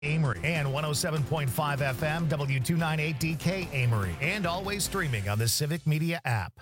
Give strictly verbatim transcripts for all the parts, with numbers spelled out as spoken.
Amory and one oh seven point five F M, W two ninety-eight D K Amory, and always streaming on the Civic Media app.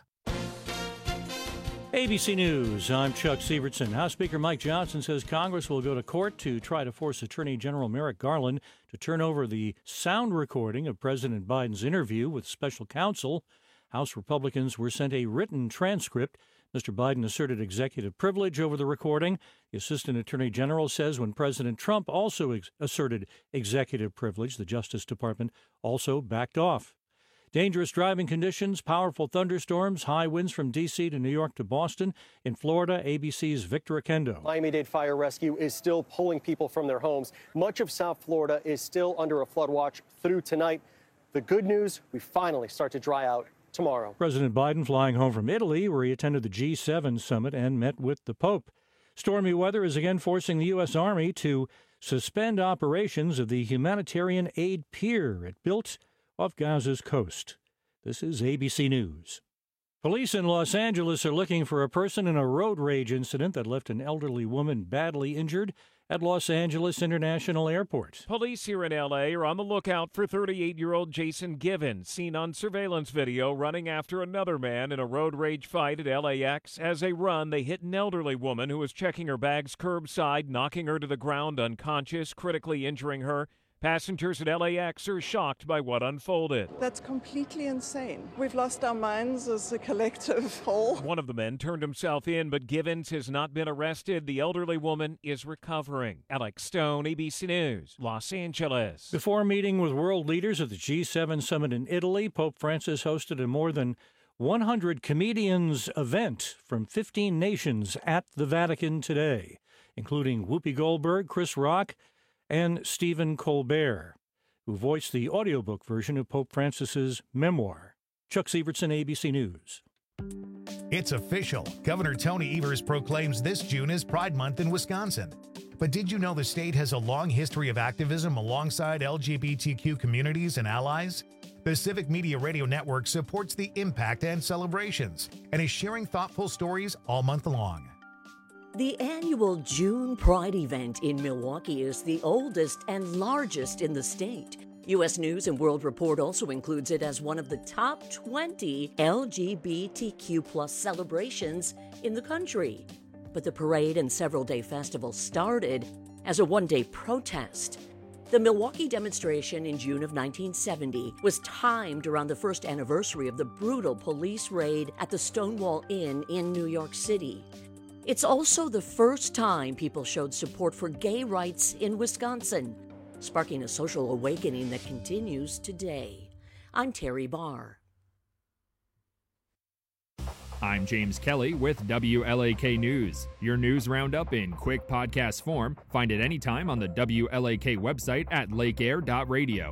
A B C News, I'm Chuck Sievertson. House Speaker Mike Johnson says Congress will go to court to try to force Attorney General Merrick Garland to turn over the sound recording of President Biden's interview with special counsel. House Republicans were sent a written transcript. Mister Biden asserted executive privilege over the recording. The Assistant Attorney General says when President Trump also ex- asserted executive privilege, the Justice Department also backed off. Dangerous driving conditions, powerful thunderstorms, high winds from D C to New York to Boston. In Florida, A B C's Victor Oquendo. Miami-Dade Fire Rescue is still pulling people from their homes. Much of South Florida is still under a flood watch through tonight. The good news, we finally start to dry out tomorrow. President Biden flying home from Italy, where he attended the G seven summit and met with the Pope. Stormy weather is again forcing the U S. Army to suspend operations of the humanitarian aid pier it built off Gaza's coast. This is A B C News. Police in Los Angeles are looking for a person in a road rage incident that left an elderly woman badly injured at Los Angeles International Airport. Police here in L A are on the lookout for thirty-eight-year-old Jason Given, seen on surveillance video running after another man in a road rage fight at L A X. As they run, they hit an elderly woman who was checking her bags curbside, knocking her to the ground unconscious, critically injuring her. Passengers at L A X are shocked by what unfolded. That's completely insane. We've lost our minds as a collective whole. One of the men turned himself in, but Givens has not been arrested. The elderly woman is recovering. Alex Stone, A B C News, Los Angeles. Before meeting with world leaders at the G seven summit in Italy, Pope Francis hosted a more than one hundred comedians event from fifteen nations at the Vatican today, including Whoopi Goldberg, Chris Rock, and Stephen Colbert, who voiced the audiobook version of Pope Francis's memoir. Chuck Sievertson, A B C News. It's official. Governor Tony Evers proclaims this June is Pride Month in Wisconsin. But did you know the state has a long history of activism alongside L G B T Q communities and allies? The Civic Media Radio Network supports the impact and celebrations and is sharing thoughtful stories all month long. The annual June Pride event in Milwaukee is the oldest and largest in the state. U S News and World Report also includes it as one of the top twenty L G B T Q plus celebrations in the country. But the parade and several-day festival started as a one-day protest. The Milwaukee demonstration in June of nineteen seventy was timed around the first anniversary of the brutal police raid at the Stonewall Inn in New York City. It's also the first time people showed support for gay rights in Wisconsin, sparking a social awakening that continues today. I'm Terry Barr. I'm James Kelly with W L A K News. Your news roundup in quick podcast form. Find it anytime on the W L A K website at lake air dot radio.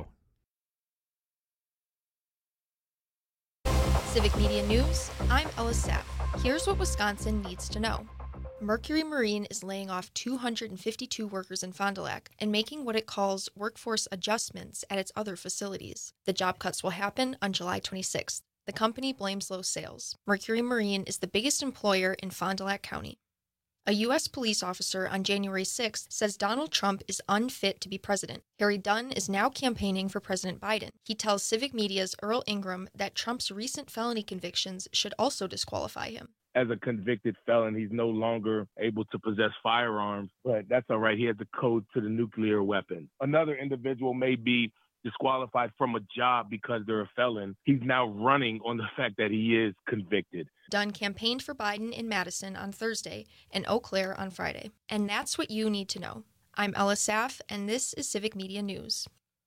Civic Media News, I'm Ella Sapp. Here's what Wisconsin needs to know. Mercury Marine is laying off two hundred fifty-two workers in Fond du Lac and making what it calls workforce adjustments at its other facilities. The job cuts will happen on July twenty-sixth. The company blames low sales. Mercury Marine is the biggest employer in Fond du Lac County. A U S police officer on January sixth says Donald Trump is unfit to be president. Harry Dunn is now campaigning for President Biden. He tells Civic Media's Earl Ingram that Trump's recent felony convictions should also disqualify him. As a convicted felon, he's no longer able to possess firearms, but that's all right. He has the code to the nuclear weapon. Another individual may be disqualified from a job because they're a felon. He's now running on the fact that he is convicted. Dunn campaigned for Biden in Madison on Thursday and Eau Claire on Friday. And that's what you need to know. I'm Ella Saff, and this is Civic Media News.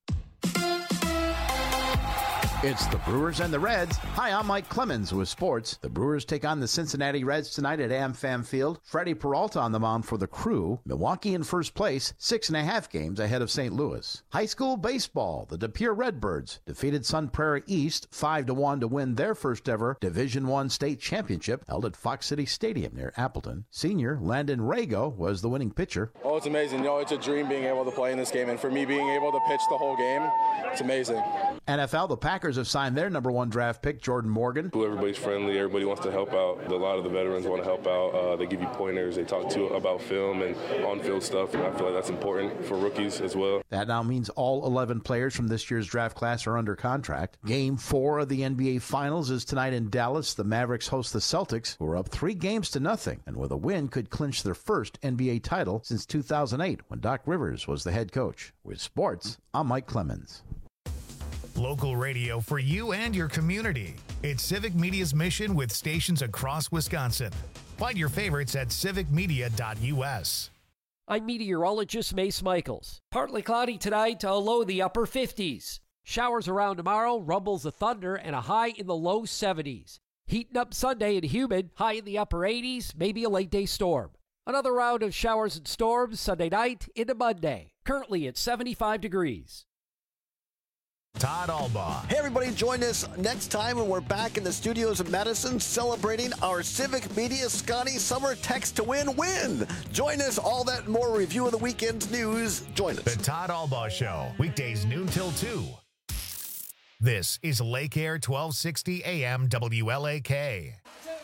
It's the Brewers and the Reds. Hi, I'm Mike Clemens with sports. The Brewers take on the Cincinnati Reds tonight at AmFam Field. Freddie Peralta on the mound for the Crew. Milwaukee in first place, six and a half games ahead of Saint Louis. High school baseball. The De Pere Redbirds defeated Sun Prairie East five to one to win their first ever Division One state championship held at Fox City Stadium near Appleton. Senior Landon Rago was the winning pitcher. Oh, it's amazing. You know, it's a dream being able to play in this game, and for me being able to pitch the whole game, it's amazing. N F L, the Packers Lakers have signed their number one draft pick, Jordan Morgan. Everybody's friendly. Everybody wants to help out. A lot of the veterans want to help out. Uh, they give you pointers. They talk to you about film and on-field stuff. And I feel like that's important for rookies as well. That now means all eleven players from this year's draft class are under contract. Game four of the N B A Finals is tonight in Dallas. The Mavericks host the Celtics, who are up three games to nothing, and with a win could clinch their first N B A title since two thousand eight, when Doc Rivers was the head coach. With sports, I'm Mike Clemens. Local radio for you and your community. It's Civic Media's mission with stations across Wisconsin. Find your favorites at civic media dot u s. I'm meteorologist Mace Michaels. Partly cloudy tonight to a low in the upper fifties. Showers around tomorrow, rumbles of thunder, and a high in the low seventies. Heating up Sunday and humid, high in the upper eighties, maybe a late day storm. Another round of showers and storms Sunday night into Monday. Currently at seventy-five degrees. Todd Albaugh. Hey, everybody, join us next time when we're back in the studios of Madison celebrating our Civic Media Scotty Summer Text to Win win. Join us, all that and more review of the weekend's news. Join us. The Todd Albaugh Show, weekdays noon till two. This is Lake Air twelve sixty A M W L A K.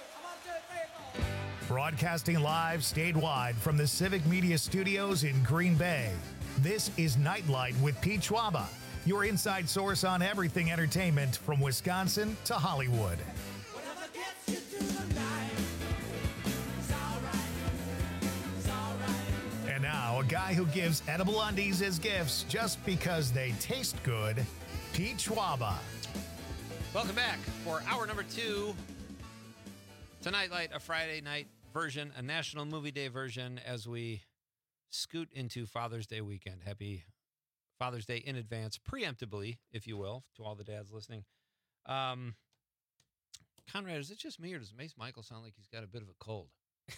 Broadcasting live statewide from the Civic Media Studios in Green Bay. This is Nightlight with Pete Schwaba, your inside source on everything entertainment from Wisconsin to Hollywood. And now, a guy who gives edible undies as gifts just because they taste good, Pete Schwaba. Welcome back for hour number two. Tonight, Light, a Friday night version, a National Movie Day version as we scoot into Father's Day weekend. Happy Father's Day in advance, preemptively, if you will, to all the dads listening. Um, Conrad, is it just me, or does Mace Michael sound like he's got a bit of a cold?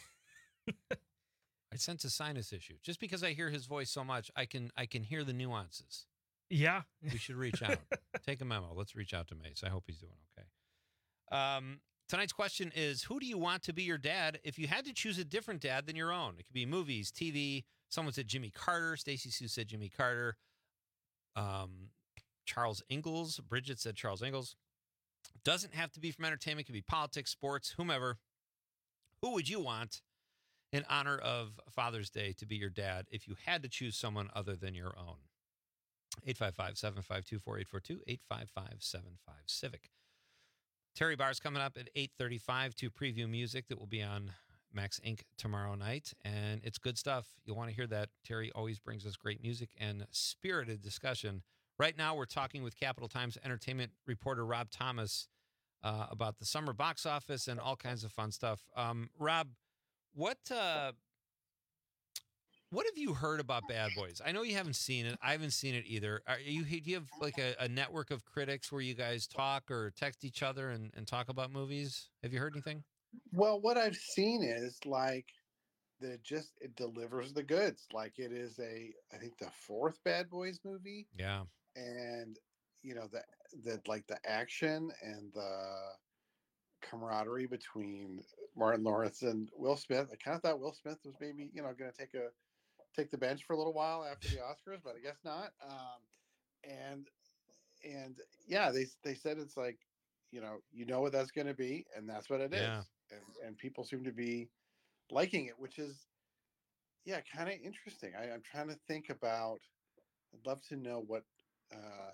I sense a sinus issue. Just because I hear his voice so much, I can I can hear the nuances. Yeah. We should reach out. Take a memo. Let's reach out to Mace. I hope he's doing okay. Um, tonight's question is, who do you want to be your dad if you had to choose a different dad than your own? It could be movies, T V. Someone said Jimmy Carter. Stacey Sue said Jimmy Carter. Um, Charles Ingalls. Bridget said Charles Ingalls. Doesn't have to be from entertainment. It could be politics, sports, whomever. Who would you want in honor of Father's Day to be your dad if you had to choose someone other than your own? eight five five, seven five two, four eight four two, eight five five, seven five, Civic. Terry Barr's coming up at eight thirty-five to preview music that will be on Max Incorporated tomorrow night, and it's good stuff. You'll want to hear that. Terry always brings us great music and spirited discussion. Right now, we're talking with Capital Times entertainment reporter Rob Thomas uh, about the summer box office and all kinds of fun stuff. Um, Rob, what uh, what have you heard about Bad Boys? I know you haven't seen it. I haven't seen it either. Are you, do you have like a, a network of critics where you guys talk or text each other and, and talk about movies? Have you heard anything? Well, what I've seen is like that it just it delivers the goods. Like it is a I think the fourth Bad Boys movie. Yeah. And you know the the like the action and the camaraderie between Martin Lawrence and Will Smith. I kind of thought Will Smith was maybe, you know, going to take a take the bench for a little while after the Oscars, but I guess not. Um, and and yeah, they they said it's like, you know, you know what that's going to be, and that's what it yeah. is. And and people seem to be liking it, which is yeah, kind of interesting. I, I'm trying to think about. I'd love to know what. Uh,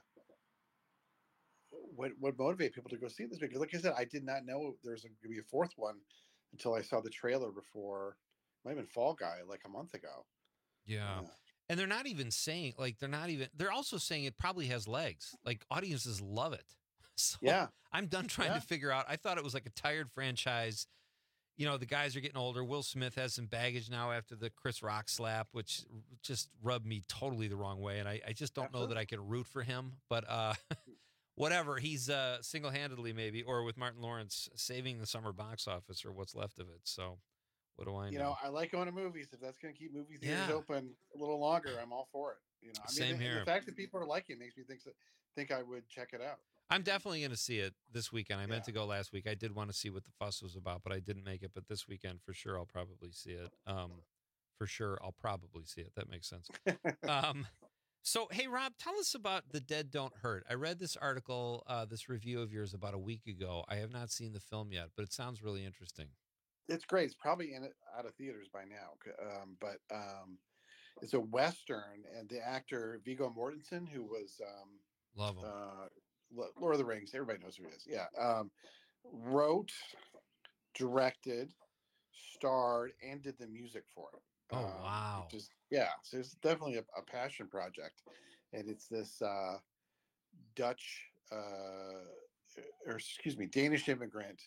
what what motivate people to go see this, because like I said, I did not know there was going to be a fourth one until I saw the trailer before. Might have been Fall Guy like a month ago. Yeah. Uh, and they're not even saying like they're not even they're also saying it probably has legs. Like audiences love it. So yeah. I'm done trying yeah. to figure out. I thought it was like a tired franchise. You know, the guys are getting older. Will Smith has some baggage now after the Chris Rock slap, which just rubbed me totally the wrong way. And I, I just don't Absolutely. know that I can root for him. But uh, whatever, he's uh, single-handedly maybe, or with Martin Lawrence, saving the summer box office or what's left of it. So what do I know? You know, I like going to movies. If that's going to keep movie theaters yeah. open a little longer, I'm all for it. You know, I mean, Same the, here. The fact that people are liking it makes me think that, think I would check it out. I'm definitely going to see it this weekend. I yeah. meant to go last week. I did want to see what the fuss was about, but I didn't make it. But this weekend, for sure, I'll probably see it. Um, for sure, I'll probably see it. That makes sense. um, So, hey, Rob, tell us about The Dead Don't Hurt. I read this article, uh, this review of yours about a week ago. I have not seen the film yet, but it sounds really interesting. It's great. It's probably in it out of theaters by now. Um, but um, it's a Western, and the actor Viggo Mortensen, who was um, Love him. Uh, Lord of the Rings, everybody knows who he is. Yeah, um, wrote, directed, starred, and did the music for it. Oh um, wow! Just yeah, so it's definitely a, a passion project, and it's this uh, Dutch, uh, or excuse me, Danish immigrant.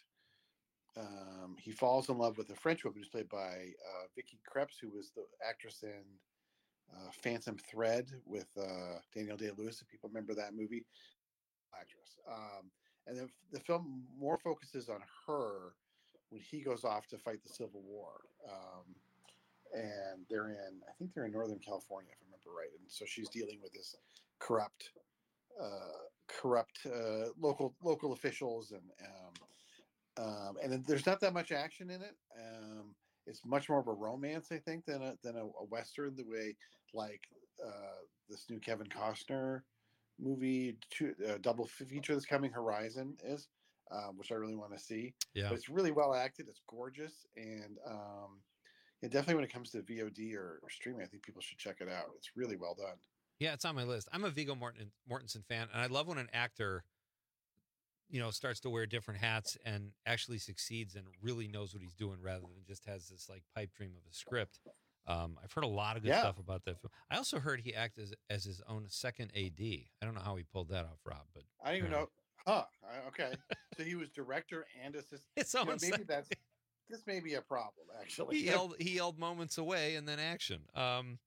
Um, he falls in love with a French woman who's played by uh, Vicky Krieps, who was the actress in uh, Phantom Thread with uh, Daniel Day-Lewis. If people remember that movie, actress. Um, and the, the film more focuses on her when he goes off to fight the Civil War. Um, and they're in, I think they're in Northern California, if I remember right. And so she's dealing with this corrupt, uh, corrupt uh, local local officials, and um, um, and then there's not that much action in it. Um, it's much more of a romance, I think, than a than a, a Western. The way like uh, this new Kevin Costner movie, two, uh, double feature that's coming, Horizon, is, um, which I really want to see. Yeah, but it's really well acted. It's gorgeous, and um, yeah, definitely when it comes to V O D or, or streaming, I think people should check it out. It's really well done. Yeah, it's on my list. I'm a Viggo Morten, Mortensen fan, and I love when an actor, you know, starts to wear different hats and actually succeeds and really knows what he's doing, rather than just has this like pipe dream of a script. Um, I've heard a lot of good Yeah. stuff about that film. I also heard he acted as, as his own second A D. I don't know how he pulled that off, Rob, but I didn't even know. Huh. I- Okay. So he was director and assistant. It's You know, almost maybe like- that's this may be a problem, actually. he yelled he yelled moments away and then action. Um,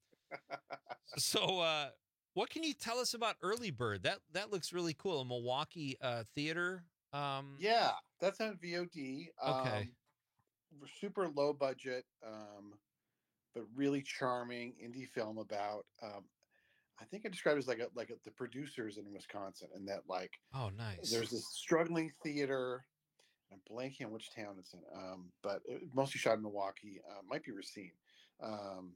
so uh, what can you tell us about Early Bird? That that looks really cool. A Milwaukee uh, theater. Um, Yeah, that's on V O D. Okay. Um, super low budget, um, but really charming indie film about. Um, I think I described it as like a, like a, the producers in Wisconsin, and that like Oh, nice. there's this struggling theater. I'm blanking on which town it's in, um, but it, mostly shot in Milwaukee. Uh, might be Racine, um,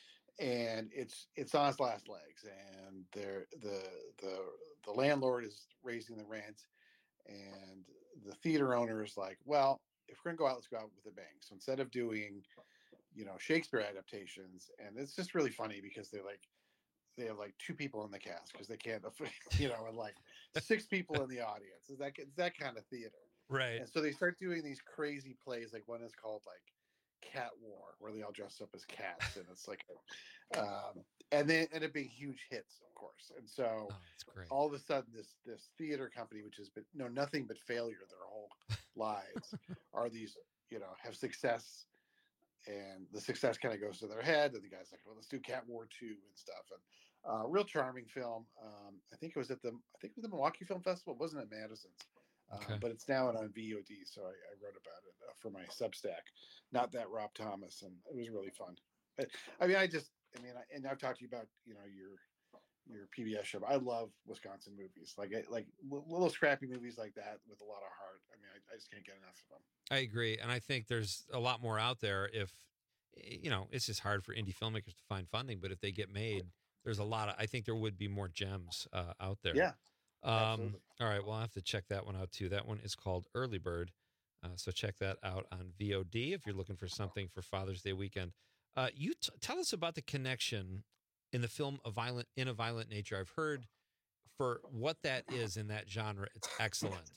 and it's it's on its last legs. And there the the the landlord is raising the rent, and the theater owner is like, well, if we're gonna go out, let's go out with a bang. So instead of doing, you know, Shakespeare adaptations, and it's just really funny because they're like, they have like two people in the cast because they can't, afford, you know, and like six people in the audience. It's that it's that kind of theater. Right. And so they start doing these crazy plays. Like one is called like Cat War, where they all dress up as cats, and it's like, um, and they end up being huge hits, of course. And so that's great. all of a sudden, this this theater company, which has been no nothing but failure their whole lives, are these, you know, have success, and the success kind of goes to their head. And the guy's like, well, let's do Cat War two and stuff. And uh, real charming film. Um, I think it was at the I think it was the Milwaukee Film Festival. It wasn't at Madison's. Okay. Uh, but it's now on V O D, so I, I wrote about it uh, for my Substack. Not that Rob Thomas, and it was really fun. I, I mean, I just, I mean, I, and I've talked to you about, you know, your your P B S show. I love Wisconsin movies, like I, like little scrappy movies like that with a lot of heart. I mean, I, I just can't get enough of them. I agree, and I think there's a lot more out there. If you know, it's just hard for indie filmmakers to find funding, but if they get made, there's a lot of. I think there would be more gems uh, out there. Yeah. Um, Absolutely. all right. Well, I'll have to check that one out too. That one is called Early Bird. Uh, so check that out on V O D if you're looking for something for Father's Day weekend. Uh, you t- tell us about the connection in the film A Violent in a Violent Nature. I've heard for what that is in that genre, it's excellent.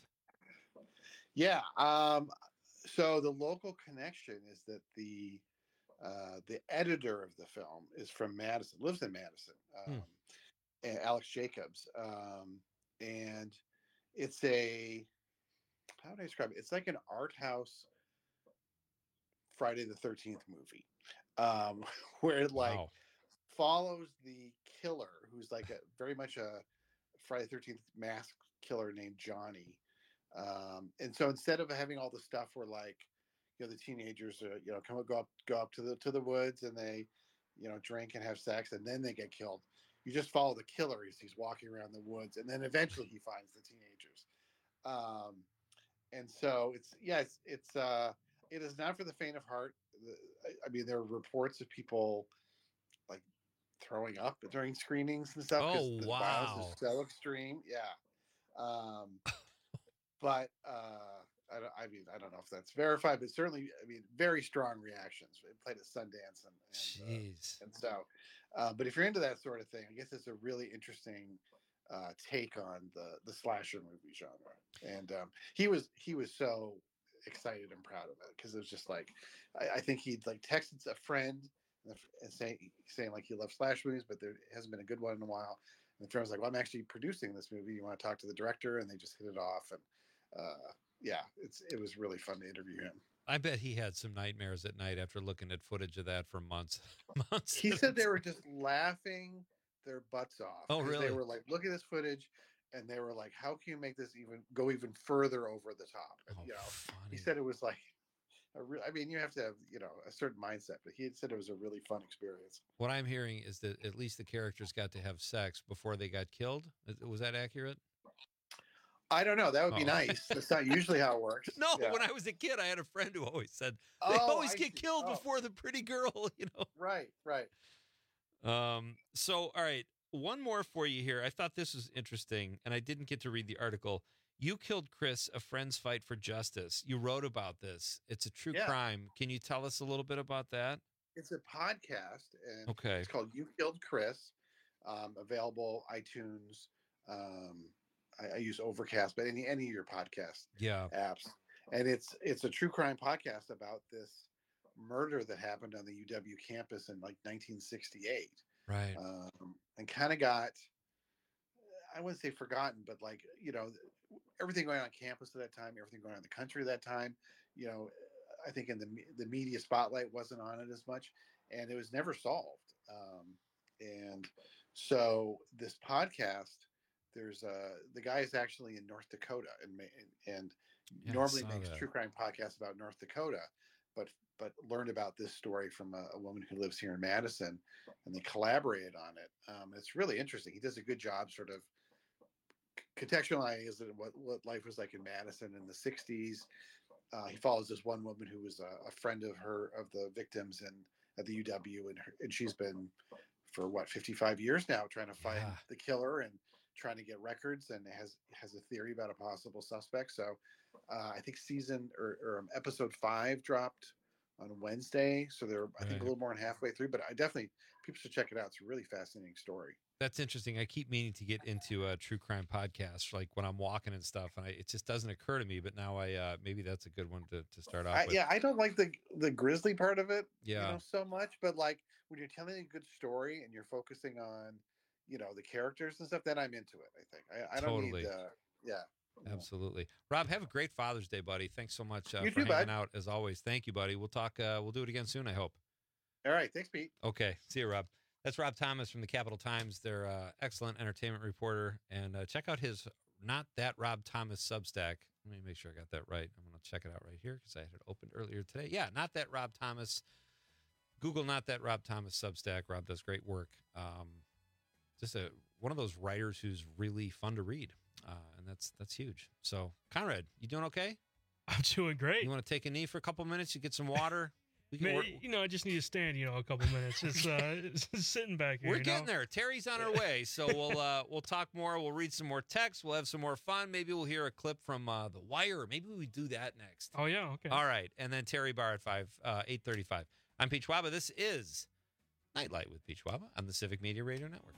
Yeah. Um, so the local connection is that the uh, the editor of the film is from Madison, lives in Madison, um, Hmm. and Alex Jacobs. Um, and it's a, how do I describe it? It's like an art house Friday the thirteenth movie, um, where it like Wow. follows the killer, who's like a very much a Friday the thirteenth masked killer named Johnny. Um, and so instead of having all the stuff where like, you know, the teenagers, uh, you know, come go up, go up to the to the woods and they, you know, drink and have sex and then they get killed. You just follow the killer as he's walking around the woods, and then eventually he finds the teenagers. Um, and so it's yeah, it's it's uh, it is not for the faint of heart. The, I, I mean, there are reports of people like throwing up during screenings and stuff. Oh, the wow. violence is so extreme. Yeah. Um, but uh, I, don't, I mean, I don't know if that's verified, but certainly, I mean, very strong reactions. It played at Sundance and and, Jeez. uh, and so, uh, but if you're into that sort of thing, I guess it's a really interesting uh, take on the the slasher movie genre. And um, he was he was so excited and proud of it because it was just like, I, I think he'd like texted a friend and, and saying saying like he loves slash movies, but there hasn't been a good one in a while. And the friend was like, "Well, I'm actually producing this movie. You want to talk to the director?" And they just hit it off. And uh, yeah, it's it was really fun to interview him. I bet he had some nightmares at night after looking at footage of that for months. months. He said they were just laughing their butts off. Oh, 'cause really? They were like, look at this footage, and they were like, how can you make this even go even further over the top? And, Oh, you know, funny. he said it was like, a re- I mean, you have to have you know a certain mindset, but he had said it was a really fun experience. What I'm hearing is that at least the characters got to have sex before they got killed. Is- Was that accurate? I don't know. That would be Oh. nice. That's not usually how it works. No, Yeah. when I was a kid, I had a friend who always said they Oh, always I get see. killed Oh. before the pretty girl, you know. Right, right. Um, so, all right, one more for you here. I thought this was interesting, and I didn't get to read the article. You Killed Chris, A Friend's Fight for Justice. You wrote about this. It's a true Yeah. crime. Can you tell us a little bit about that? It's a podcast, and Okay. it's called "You Killed Chris." Um, available iTunes. Um, I, I use Overcast, but any any of your podcast Yeah. apps. And it's it's a true crime podcast about this murder that happened on the U W campus in like nineteen sixty-eight, Right. um, and kind of got, I wouldn't say forgotten, but like you know everything going on campus at that time, everything going on in the country at that time. You know, I think in the me- the media spotlight wasn't on it as much, and it was never solved. Um, and so this podcast, there's uh the guy is actually in North Dakota and ma- and, and Yeah, I normally saw makes that. true crime podcasts about North Dakota, but but learned about this story from a, a woman who lives here in Madison, and they collaborated on it. Um, it's really interesting. He does a good job, sort of c- contextualizing what what life was like in Madison in the sixties. Uh, he follows this one woman who was a, a friend of her of the victims and at the U W, and her, and she's been for what fifty-five years now trying to find Yeah. the killer and trying to get records, and has has a theory about a possible suspect. So uh, I think season or, or um, episode five dropped on Wednesday, so they're I think Right. a little more than halfway through. But I definitely people should check it out. It's a really fascinating story. That's interesting. I keep meaning to get into a true crime podcast, like when I'm walking and stuff, and I, it just doesn't occur to me. But now I uh, maybe that's a good one to, to start off I, with. yeah, I don't like the the grisly part of it, Yeah. you know, so much. But like when you're telling a good story and you're focusing on, you know, the characters and stuff, then I'm into it. I think I, I don't Totally. need, uh, yeah. Absolutely. Rob, have a great Father's Day, buddy. Thanks so much uh, You for too, hanging bud. out as always. Thank you, buddy. We'll talk. Uh, we'll do it again soon, I hope. All right, thanks, Pete. Okay. See you, Rob. That's Rob Thomas from the Capital Times. They're uh, excellent entertainment reporter. And uh, check out his Not That Rob Thomas Substack. Let me make sure I got that right. I'm going to check it out right here because I had it opened earlier today. Yeah, Not That Rob Thomas. Google Not That Rob Thomas Substack. Rob does great work. Um, just a one of those writers who's really fun to read. Uh, and that's that's huge. So, Conrad, you doing okay? I'm doing great. You want to take a knee for a couple minutes? You get some water? We can Man, work- you know, I just need to stand, you know, a couple minutes. It's uh, it's sitting back here. We're you getting know? there. Terry's on our way, so we'll uh, we'll talk more. We'll read some more texts. We'll have some more fun. Maybe we'll hear a clip from uh, The Wire. Maybe we do that next. Oh yeah, okay. All right, and then Terry Barr at five uh, eight thirty five. I'm Pete Schwaba. This is Nightlight with Pete Schwaba on the Civic Media Radio Network.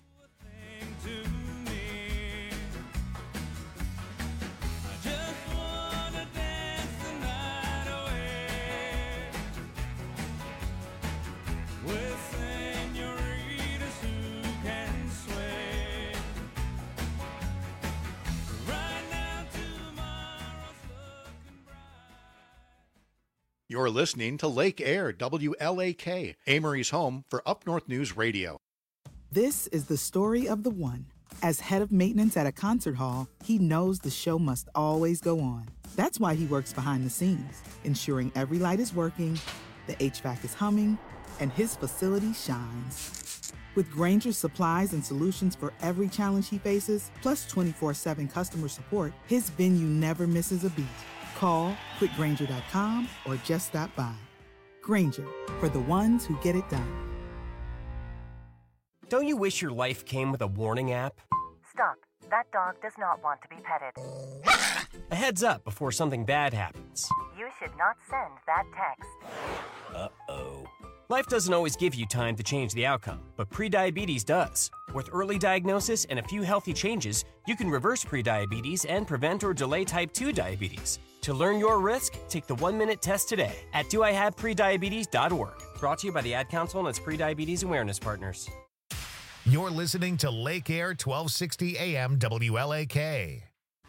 You're listening to Lake Air, W L A K, Amory's home for Up North News Radio. This is the story of the one. As head of maintenance at a concert hall, he knows the show must always go on. That's why he works behind the scenes, ensuring every light is working, the H V A C is humming, and his facility shines. With Grainger's supplies and solutions for every challenge he faces, plus twenty-four seven customer support, his venue never misses a beat. Call quick grainger dot com or just stop by. Grainger, for the ones who get it done. Don't you wish your life came with a warning app? Stop. That dog does not want to be petted. A heads up before something bad happens. You should not send that text. Uh-oh. Life doesn't always give you time to change the outcome, but prediabetes does. With early diagnosis and a few healthy changes, you can reverse prediabetes and prevent or delay type two diabetes. To learn your risk, take the one-minute test today at do I have prediabetes dot org. Brought to you by the Ad Council and its prediabetes awareness partners. You're listening to Lake Air twelve sixty A M W L A K.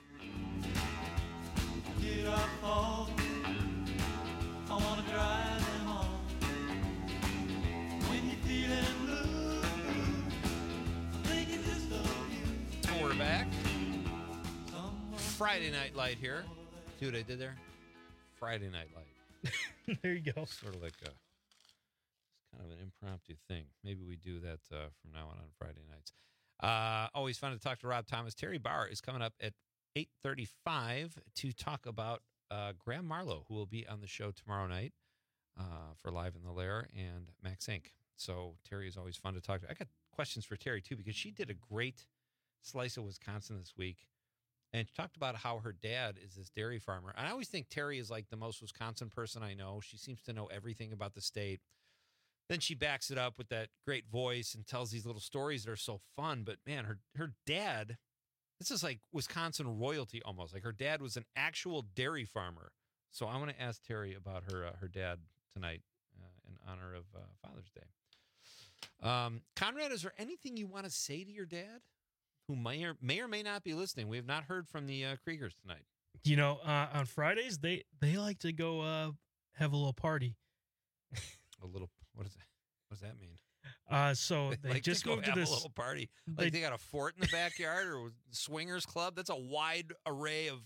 Get up home. I wanna drive them home. When you're feeling blue, I'm thinking just of you. So we're back. Friday Night Light here. See what I did there? Friday Night Light. There you go. Sort of like a kind of an impromptu thing. Maybe we do that uh, from now on on Friday nights. Uh, always fun to talk to Rob Thomas. Terry Bauer is coming up at eight thirty-five to talk about uh, Graham Marlowe, who will be on the show tomorrow night uh, for Live in the Lair, and Max Inc. So Terry is always fun to talk to. I got questions for Terry, too, because she did a great slice of Wisconsin this week, and she talked about how her dad is this dairy farmer. And I always think Terry is like the most Wisconsin person I know. She seems to know everything about the state. Then she backs it up with that great voice and tells these little stories that are so fun. But, man, her her dad, this is like Wisconsin royalty almost. Like her dad was an actual dairy farmer. So I want to ask Terry about her uh, her dad tonight uh, in honor of uh, Father's Day. Um, Conrad, is there anything you want to say to your dad who may or may, or may not be listening? We have not heard from the uh, Kriegers tonight. You know, uh, on Fridays, they, they like to go uh, have a little party. A little, what is that? What does that mean? Uh, so they, they like just to go moved have to this a little party. Like they, they got a fort in the backyard or swingers club. That's a wide array of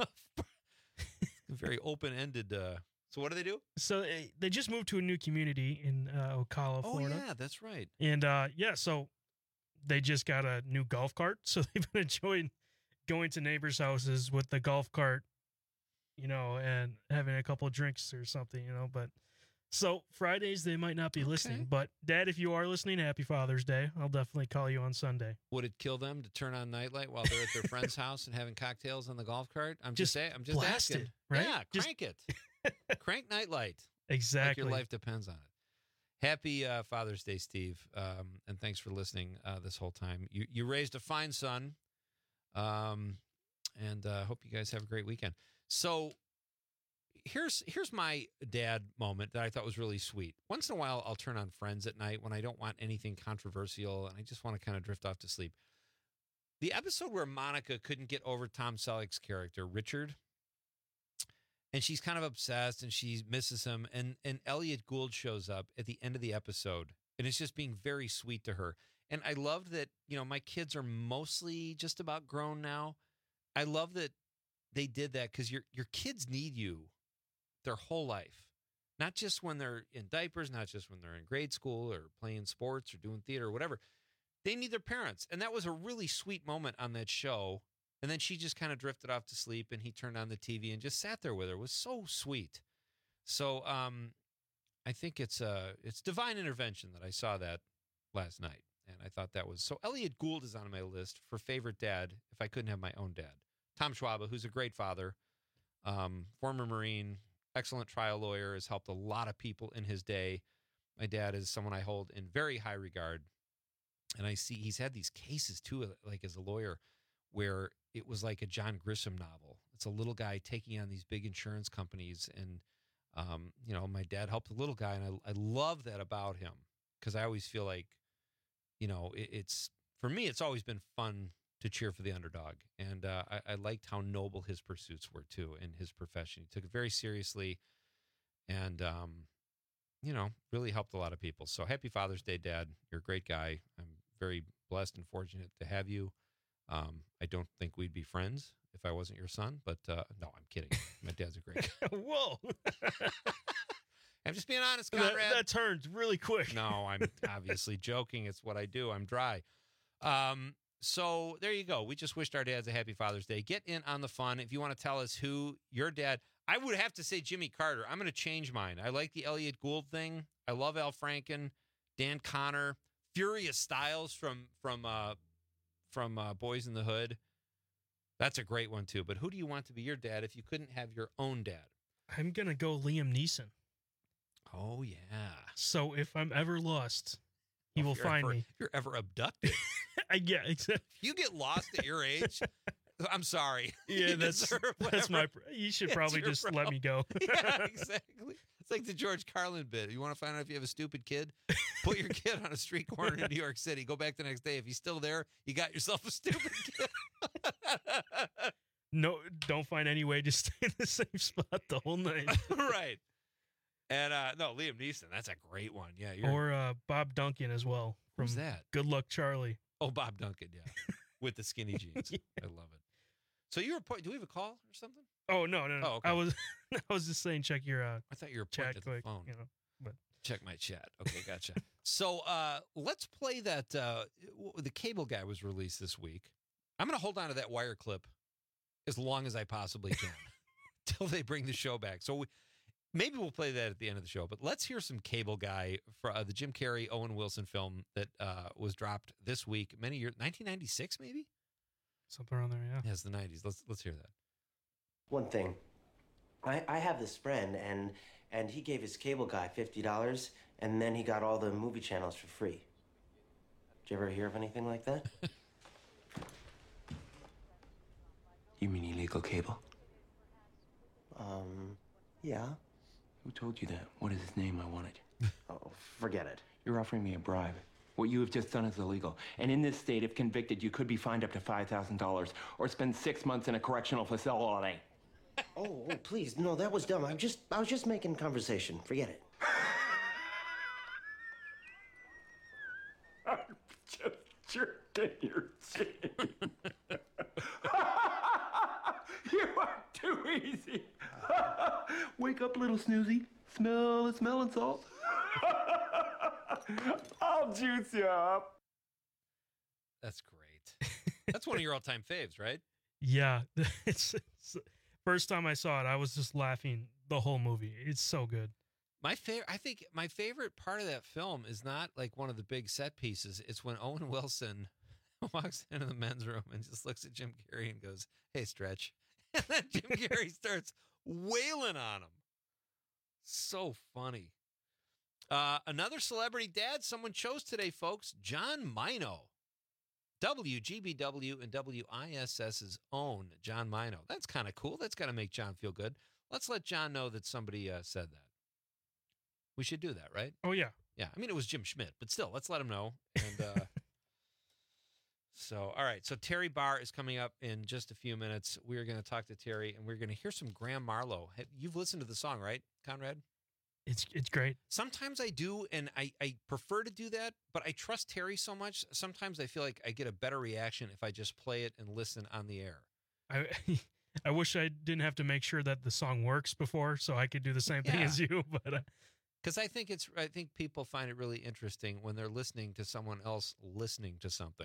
very open-ended. Uh, so what do they do? So they, they just moved to a new community in uh, Ocala, Florida. Oh yeah, that's right. And uh, yeah, so they just got a new golf cart. So they've been enjoying going to neighbors' houses with the golf cart, you know, and having a couple of drinks or something, you know, but. So Fridays they might not be okay. listening, but Dad, if you are listening, happy Father's Day. I'll definitely call you on Sunday. Would it kill them to turn on Nightlight while they're at their friend's house and having cocktails on the golf cart? I'm just, just I'm just blast asking. It, right? Yeah, just... crank it. Crank Nightlight. Exactly. Like your life depends on it. Happy uh, Father's Day, Steve, um, and thanks for listening uh, this whole time. You you raised a fine son, um, and uh, hope you guys have a great weekend. So. Here's here's my dad moment that I thought was really sweet. Once in a while, I'll turn on Friends at night when I don't want anything controversial and I just want to kind of drift off to sleep. The episode where Monica couldn't get over Tom Selleck's character, Richard, and she's kind of obsessed and she misses him, and, and Elliot Gould shows up at the end of the episode, and it's just being very sweet to her. And I love that, you know, my kids are mostly just about grown now. I love that they did that because your your kids need you their whole life, not just when they're in diapers, not just when they're in grade school or playing sports or doing theater or whatever. They need their parents. And that was a really sweet moment on that show. And then she just kind of drifted off to sleep and he turned on the T V and just sat there with her. It was so sweet. So um, I think it's uh, it's divine intervention that I saw that last night. And I thought that was, so Elliot Gould is on my list for favorite dad if I couldn't have my own dad. Tom Schwab, who's a great father, um, former Marine, excellent trial lawyer, has helped a lot of people in his day. My dad is someone I hold in very high regard. And I see he's had these cases, too, like as a lawyer, where it was like a John Grisham novel. It's a little guy taking on these big insurance companies. And, um, you know, my dad helped the little guy. And I, I love that about him because I always feel like, you know, it, it's, for me, it's always been fun to cheer for the underdog. And uh, I, I liked how noble his pursuits were, too, in his profession. He took it very seriously and, um, you know, really helped a lot of people. So happy Father's Day, Dad. You're a great guy. I'm very blessed and fortunate to have you. Um, I don't think we'd be friends if I wasn't your son, but uh, no, I'm kidding. My dad's a great guy. Whoa. I'm just being honest, Conrad. That, that turned really quick. No, I'm obviously joking. It's what I do. I'm dry. Um, So there you go. We just wished our dads a happy Father's Day. Get in on the fun. If you want to tell us who your dad, I would have to say Jimmy Carter. I'm going to change mine. I like the Elliot Gould thing. I love Al Franken, Dan Connor, Furious Styles from from uh, from uh, Boys in the Hood. That's a great one too. But who do you want to be your dad if you couldn't have your own dad? I'm gonna go Liam Neeson. Oh yeah. So if I'm ever lost, he Oh, will if you're find ever- me. If you're ever abducted, I yeah, exactly. if you get lost at your age, I'm sorry. Yeah, You that's deserve that's my. whatever. pr- You should It's probably your just let me problem. go. Yeah, exactly. It's like the George Carlin bit. You want to find out if you have a stupid kid? Put your kid on a street corner in New York City. Go back the next day. If he's still there, you got yourself a stupid kid. No, don't find any way to stay in the same spot the whole night. Right. And uh, no, Liam Neeson. That's a great one. Yeah. You're, Or uh, Bob Duncan as well. From Who's that? Good Luck Charlie. Oh, Bob Duncan. Yeah. With the skinny jeans. I love it. So you were. po- Do we have a call or something? Oh no, no, no. Oh, okay. I was I was just saying check your uh I thought you were chat pointing at the quick, phone. you know. But Check my chat. Okay, gotcha. So uh, let's play that. Uh, w- the Cable Guy was released this week. I'm going to hold on to that wire clip as long as I possibly can till they bring the show back. So we, maybe we'll play that at the end of the show. But let's hear some Cable Guy for uh, the Jim Carrey Owen Wilson film that uh, was dropped this week. Many years, nineteen ninety-six, maybe. something around there, yeah. Yes, the nineties. Let's let's hear that. One thing, I, I have this friend, and and he gave his cable guy fifty dollars, and then he got all the movie channels for free. Did you ever hear of anything like that? You mean illegal cable? Um, yeah. Who told you that? What is his name? I want it. Oh, forget it. You're offering me a bribe. What you have just done is illegal. And in this state, if convicted, you could be fined up to five thousand dollars or spend six months in a correctional facility. Oh, oh, please, no, that was dumb. I just, I was just making conversation. Forget it. I'm just jerking your chin. You are too easy. Wake up, little snoozy. Smell the smelling salt. I'll juice you up. That's great. That's one of your all-time faves, right? Yeah. It's, it's first time I saw it, I was just laughing the whole movie. It's so good. My favorite, I think my favorite part of that film is not like one of the big set pieces. It's when Owen Wilson walks into the men's room and just looks at Jim Carrey and goes, "Hey, stretch." And then Jim Carrey starts wailing on him. So funny. Uh, another celebrity dad someone chose today, folks. John Mino. W G B W and W I S S's own John Mino. That's kind of cool. That's got to make John feel good. Let's let John know that somebody uh, said that. We should do that, right? Oh, yeah. Yeah. I mean, it was Jim Schmidt, but still, let's let him know. And uh, so, all right. So Terry Barr is coming up in just a few minutes. We're going to talk to Terry, and we're going to hear some Graham Marlowe. Have- You've listened to the song, right, Conrad? It's it's great. Sometimes I do, and I, I prefer to do that, but I trust Terry so much. Sometimes I feel like I get a better reaction if I just play it and listen on the air. I I wish I didn't have to make sure that the song works before, so I could do the same thing Yeah. as you. But uh, Because I think it's, I think people find it really interesting when they're listening to someone else listening to something.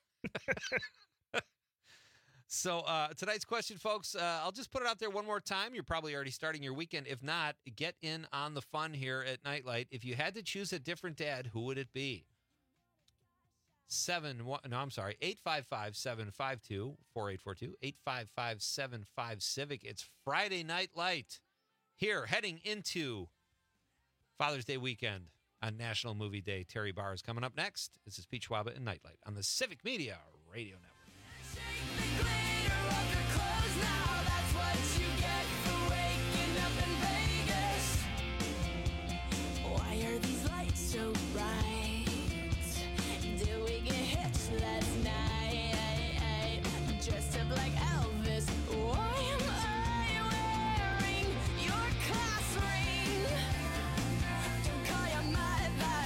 So uh, tonight's question, folks, uh, I'll just put it out there one more time. You're probably already starting your weekend. If not, get in on the fun here at Nightlight. If you had to choose a different dad, who would it be? Seven, one, no, I'm sorry, eight five five, seven five two, four eight four two, eight five five, seven five Civic. It's Friday Night Light here, heading into Father's Day weekend on National Movie Day. Terry Barr is coming up next. This is Pete Schwaba and Nightlight on the Civic Media Radio Network. Why are these lights so bright? Did we get hitched last night? Dressed up like Elvis. Why am I wearing your class ring? Don't call your mother,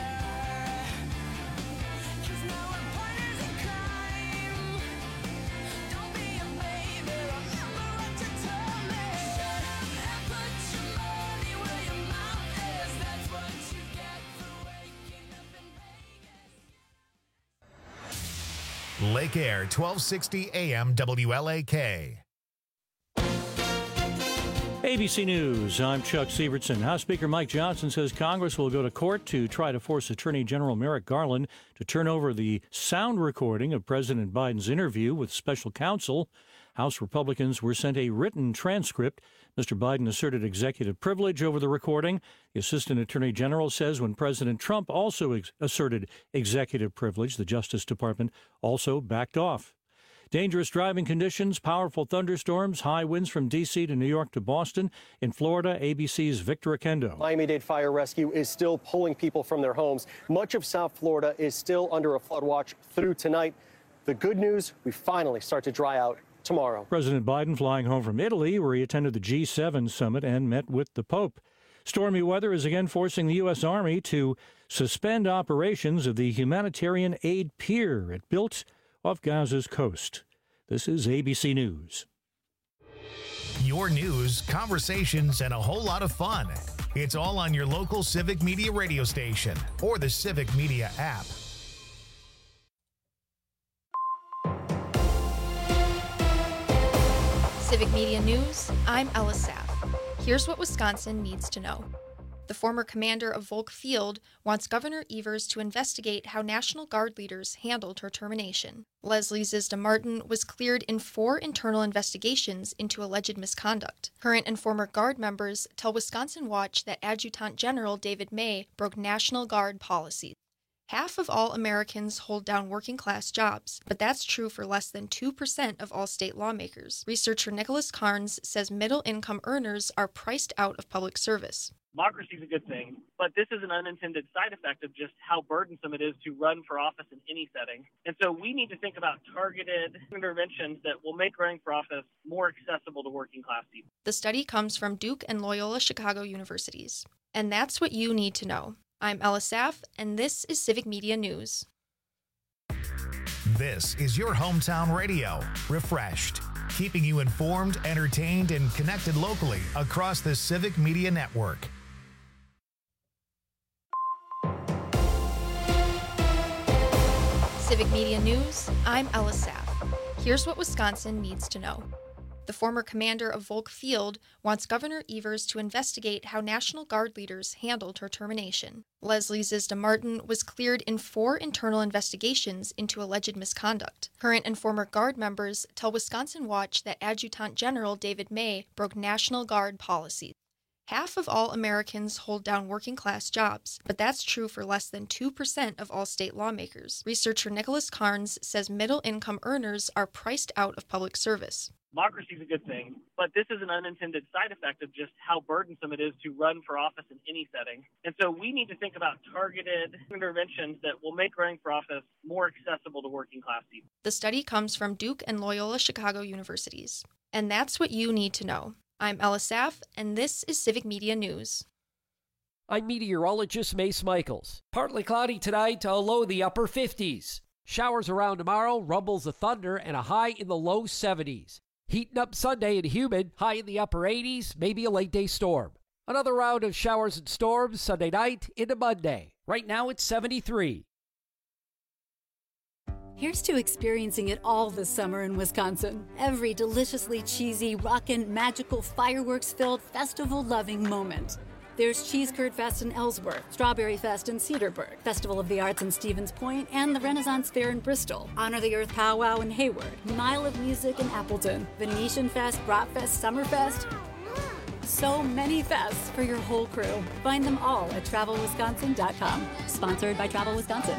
'cause now we're partners in crime. Don't be a baby, remember what you told me. And put your money where your mouth is. That's what you get for waking up in Vegas. Lake Air, twelve sixty A M W L A K. A B C News, I'm Chuck Sievertson. House Speaker Mike Johnson says Congress will go to court to try to force Attorney General Merrick Garland to turn over the sound recording of President Biden's interview with special counsel. House Republicans were sent a written transcript. Mister Biden asserted executive privilege over the recording. The Assistant Attorney General says when President Trump also ex- asserted executive privilege, the Justice Department also backed off. Dangerous driving conditions, powerful thunderstorms, high winds from D C to New York to Boston. In Florida, A B C's Victor Oquendo. Miami-Dade Fire Rescue is still pulling people from their homes. Much of South Florida is still under a flood watch through tonight. The good news, we finally start to dry out tomorrow. President Biden flying home from Italy, where he attended the G seven summit and met with the Pope. Stormy weather is again forcing the U S. Army to suspend operations of the humanitarian aid pier it built off Gaza's coast. This is A B C News. Your news, conversations, and a whole lot of fun. It's all on your local Civic Media radio station or the Civic Media app. Civic Media News, I'm Ella Saff. Here's what Wisconsin needs to know. The former commander of Volk Field wants Governor Evers to investigate how National Guard leaders handled her termination. Leslie Zisda Martin was cleared in four internal investigations into alleged misconduct. Current and former Guard members tell Wisconsin Watch that Adjutant General David May broke National Guard policies. Half of all Americans hold down working-class jobs, but that's true for less than two percent of all state lawmakers. Researcher Nicholas Carnes says middle-income earners are priced out of public service. Democracy is a good thing, but this is an unintended side effect of just how burdensome it is to run for office in any setting. And so we need to think about targeted interventions that will make running for office more accessible to working-class people. The study comes from Duke and Loyola Chicago universities. And that's what you need to know. I'm Ella Saff, and this is Civic Media News. This is your hometown radio, refreshed, keeping you informed, entertained, and connected locally across the Civic Media Network. Civic Media News, I'm Ella Saff. Here's what Wisconsin needs to know. The former commander of Volk Field wants Governor Evers to investigate how National Guard leaders handled her termination. Leslie Zisda Martin was cleared in four internal investigations into alleged misconduct. Current and former Guard members tell Wisconsin Watch that Adjutant General David May broke National Guard policies. Half of all Americans hold down working-class jobs, but that's true for less than two percent of all state lawmakers. Researcher Nicholas Carnes says middle-income earners are priced out of public service. Democracy is a good thing, but this is an unintended side effect of just how burdensome it is to run for office in any setting. And so we need to think about targeted interventions that will make running for office more accessible to working-class people. The study comes from Duke and Loyola Chicago universities. And that's what you need to know. I'm Ella Saff, and this is Civic Media News. I'm meteorologist Mace Michaels. Partly cloudy tonight to a low in the upper fifties. Showers around tomorrow, rumbles of thunder, and a high in the low seventies. Heating up Sunday and humid, high in the upper eighties, maybe a late day storm. Another round of showers and storms Sunday night into Monday. Right now it's seventy-three. Here's to experiencing it all this summer in Wisconsin. Every deliciously cheesy, rockin', magical, fireworks-filled, festival-loving moment. There's Cheese Curd Fest in Ellsworth, Strawberry Fest in Cedarburg, Festival of the Arts in Stevens Point, and the Renaissance Fair in Bristol, Honor the Earth Powwow in Hayward, Mile of Music in Appleton, Venetian Fest, Bratfest, Summerfest. So many fests for your whole crew. Find them all at travel wisconsin dot com. Sponsored by Travel Wisconsin.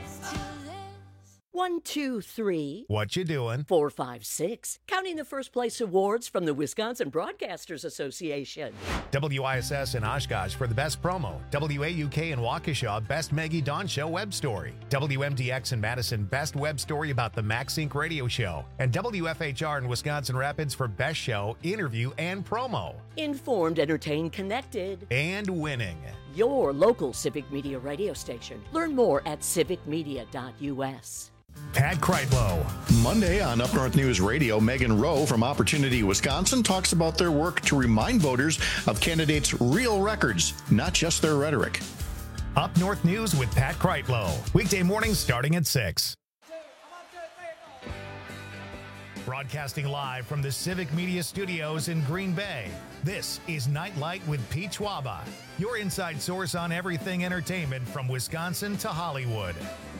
One, two, three. What you doing? Four, five, six. Counting the first place awards from the Wisconsin Broadcasters Association. W I S S in Oshkosh for the best promo. W A U K in Waukesha, best Maggie Dawn Show web story. W M D X in Madison, best web story about the MaxSync radio show. And W F H R in Wisconsin Rapids for best show, interview, and promo. Informed, entertained, connected. And winning. Your local Civic Media radio station. Learn more at civic media dot U S. Pat Kreitlow. Monday on Up North News Radio, Megan Rowe from Opportunity Wisconsin talks about their work to remind voters of candidates' real records, not just their rhetoric. Up North News with Pat Kreitlow. Weekday mornings starting at six. Broadcasting live from the Civic Media Studios in Green Bay, this is Nightlight with Pete Schwaba, your inside source on everything entertainment from Wisconsin to Hollywood.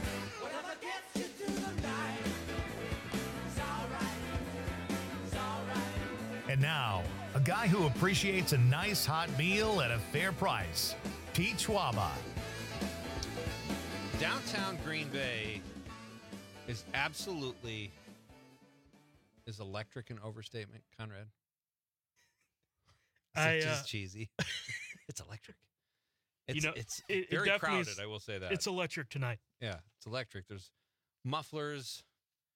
And now, a guy who appreciates a nice hot meal at a fair price, Pete Schwaba. Downtown Green Bay is absolutely, is electric an overstatement, Conrad? Is I, it uh, just cheesy? It's electric. It's, you know, it's it- it very definitely crowded, is- I will say that. It's electric tonight. Yeah, it's electric. There's mufflers.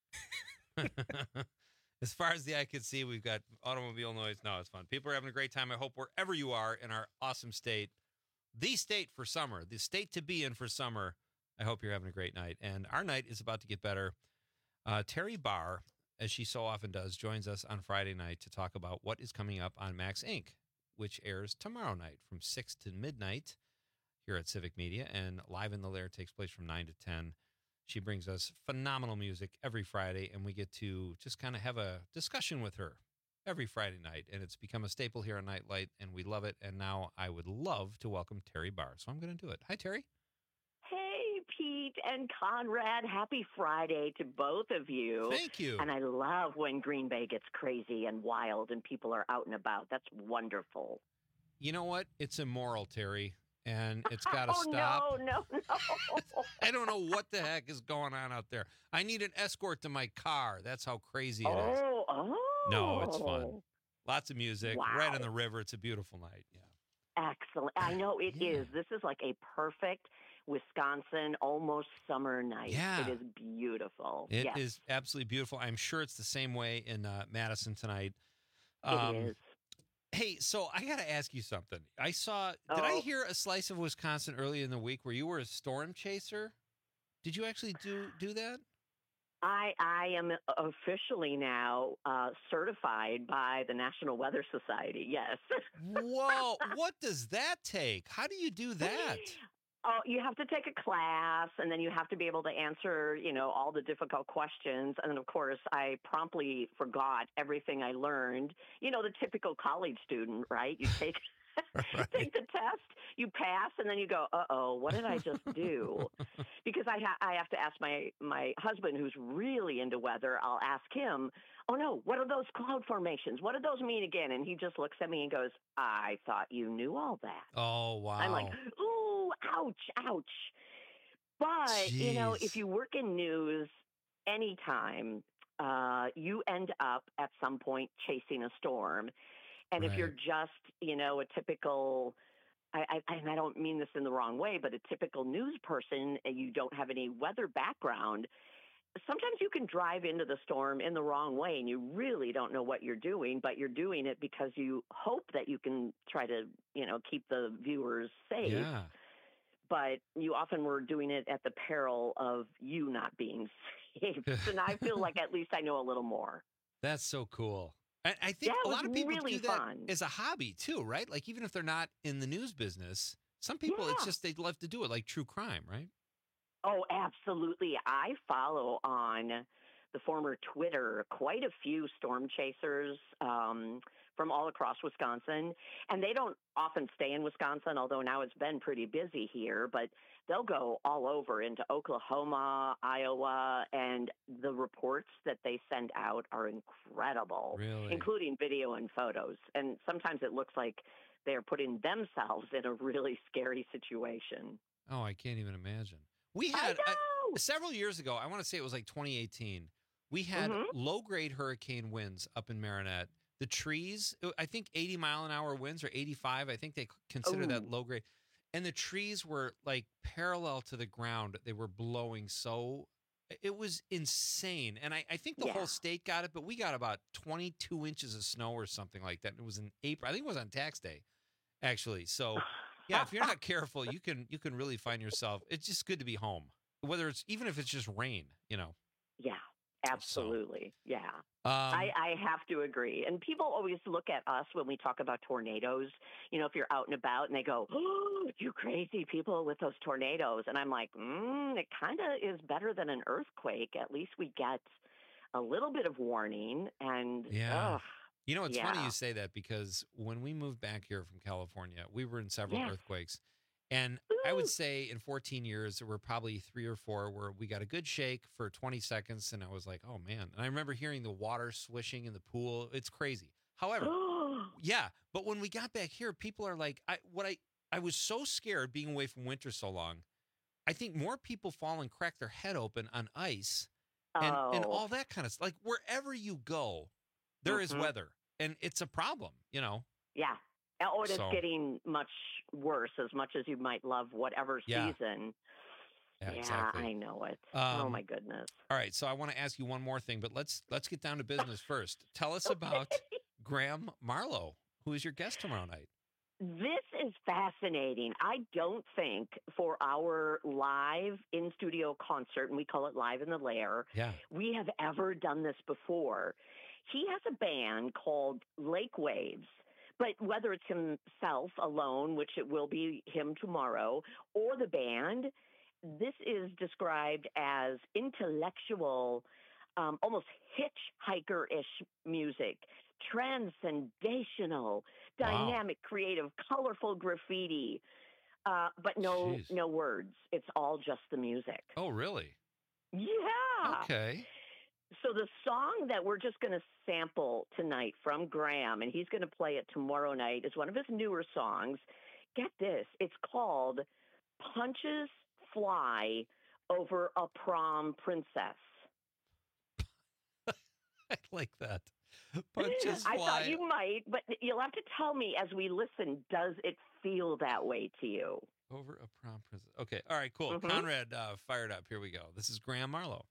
As far as the eye can see, we've got automobile noise. No, it's fun. People are having a great time. I hope wherever you are in our awesome state, the state for summer, the state to be in for summer, I hope you're having a great night. And our night is about to get better. Uh, Terry Barr, as she so often does, joins us on Friday night to talk about what is coming up on Max Incorporated, which airs tomorrow night from six to midnight here at Civic Media. And Live in the Lair takes place from nine to ten. She brings us phenomenal music every Friday, and we get to just kind of have a discussion with her every Friday night. And it's become a staple here on Nightlight, and we love it. And now I would love to welcome Terry Barr. So I'm going to do it. Hi, Terry. Hey, Pete and Conrad. Happy Friday to both of you. Thank you. And I love when Green Bay gets crazy and wild and people are out and about. That's wonderful. You know what? It's immoral, Terry, and it's got to oh, stop. no, no, no. I don't know what the heck is going on out there. I need an escort to my car. That's how crazy it is. Oh, oh. No, it's fun. Lots of music, Wow. right on the river. It's a beautiful night. Yeah. Excellent. I know it is. This is like a perfect Wisconsin, almost summer night. Yeah. It is beautiful. It yes. is absolutely beautiful. I'm sure it's the same way in uh, Madison tonight. It is. Hey, so I got to ask you something. I saw, did I Oh. hear a slice of Wisconsin early in the week where you were a storm chaser? Did you actually do do that? I, I am officially now uh, certified by the National Weather Society. Yes. Whoa. What does that take? How do you do that? Oh, you have to take a class, and then you have to be able to answer, you know, all the difficult questions. And then, of course, I promptly forgot everything I learned. You know, the typical college student, right? You take take the test, you pass, and then you go, uh-oh, what did I just do? Because I, ha- I have to ask my, my husband, who's really into weather, I'll ask him, oh, no, what are those cloud formations? What do those mean again? And he just looks at me and goes, I thought you knew all that. Oh, wow. I'm like, ooh, ouch, ouch. But, you know, Jeez. if you work in news anytime, uh, you end up at some point chasing a storm. And if Right. you're just, you know, a typical, I, I, and I don't mean this in the wrong way, but a typical news person, and you don't have any weather background, sometimes you can drive into the storm in the wrong way and you really don't know what you're doing, but you're doing it because you hope that you can try to, you know, keep the viewers safe. Yeah. But you often were doing it at the peril of you not being safe. So now I feel like at least I know a little more. That's so cool. I, I think Yeah, it a lot was of people really do that fun. as a hobby too, right? Like even if they're not in the news business, some people it's Yeah. just they love to do it, like true crime, right? Oh, absolutely. I follow on the former Twitter quite a few storm chasers um, from all across Wisconsin. And they don't often stay in Wisconsin, although now it's been pretty busy here, but they'll go all over into Oklahoma, Iowa, and the reports that they send out are incredible, Really? including video and photos. And sometimes it looks like they're putting themselves in a really scary situation. Oh, I can't even imagine. We had I several years ago, I want to say it was like twenty eighteen, we had Mhm. low grade hurricane winds up in Marinette. The trees, I think eighty mile an hour winds or eighty-five, I think they consider that Ooh. low grade. And the trees were like parallel to the ground. They were blowing so, it was insane. And I, I think the Yeah. whole state got it, but we got about twenty-two inches of snow or something like that. And it was in April. I think it was on tax day, actually. So yeah, if you're not careful, you can you can really find yourself. It's just good to be home, whether it's even if it's just rain, you know. Yeah, absolutely. Yeah. Um, I, I have to agree. And people always look at us when we talk about tornadoes, you know, if you're out and about and they go, oh, you crazy people with those tornadoes. And I'm like, mm, it kind of is better than an earthquake. At least we get a little bit of warning. And Yeah. ugh, You know, it's yeah. funny you say that because when we moved back here from California, we were in several Yes. earthquakes. And I would say in fourteen years, there were probably three or four where we got a good shake for twenty seconds. And I was like, oh, man. And I remember hearing the water swishing in the pool. It's crazy. However, yeah. But when we got back here, people are like, I what I, I was so scared being away from winter so long. I think more people fall and crack their head open on ice and, and Oh. all that kind of stuff. Like wherever you go, there is Mhm. weather. And it's a problem, you know. Yeah. Oh, and it's So- getting much worse as much as you might love whatever Yeah. season. Yeah, Yeah, exactly. I know it. oh, Um, my goodness. All right, so I want to ask you one more thing, but let's let's get down to business first. Tell us about Graham Marlowe, who is your guest tomorrow night. This is fascinating. I don't think for our live in studio concert, and we call it Live in the Lair, Yeah. we have ever done this before. He has a band called Lake Waves, but whether it's himself alone, which it will be him tomorrow, or the band, this is described as intellectual, um, almost hitchhiker-ish music, transcendational, Wow. dynamic, creative, colorful graffiti, uh, but no Jeez. no words. It's all just the music. Oh, really? Yeah. Okay. So the song that we're just going to sample tonight from Graham, and he's going to play it tomorrow night, is one of his newer songs. Get this. It's called Punches Fly Over a Prom Princess. I like that. Punches I fly. thought you might, but you'll have to tell me as we listen, does it feel that way to you? Over a prom princess. Okay. All right, cool. Mhm. Conrad uh, fired up. Here we go. This is Graham Marlowe.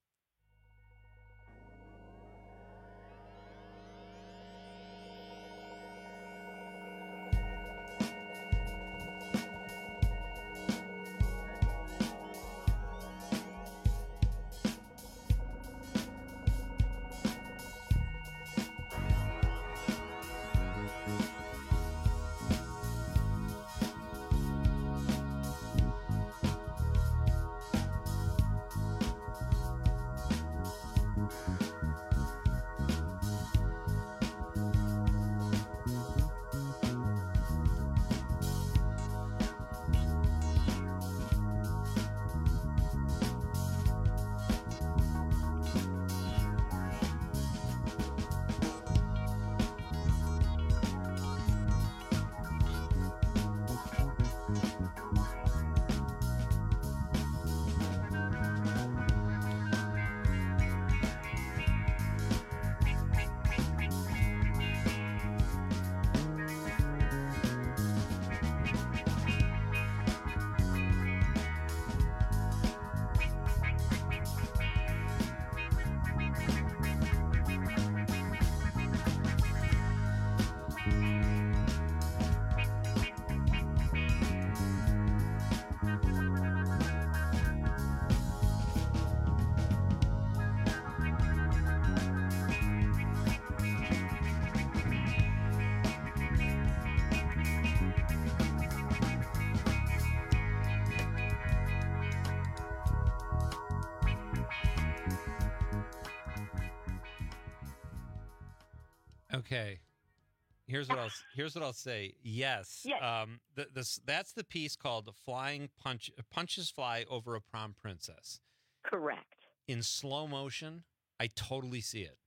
Okay. Here's what I'll here's what I'll say. Yes. Yes. Um. The, this that's the piece called "Flying Punch Punches Fly Over a Prom Princess." Correct. In slow motion, I totally see it.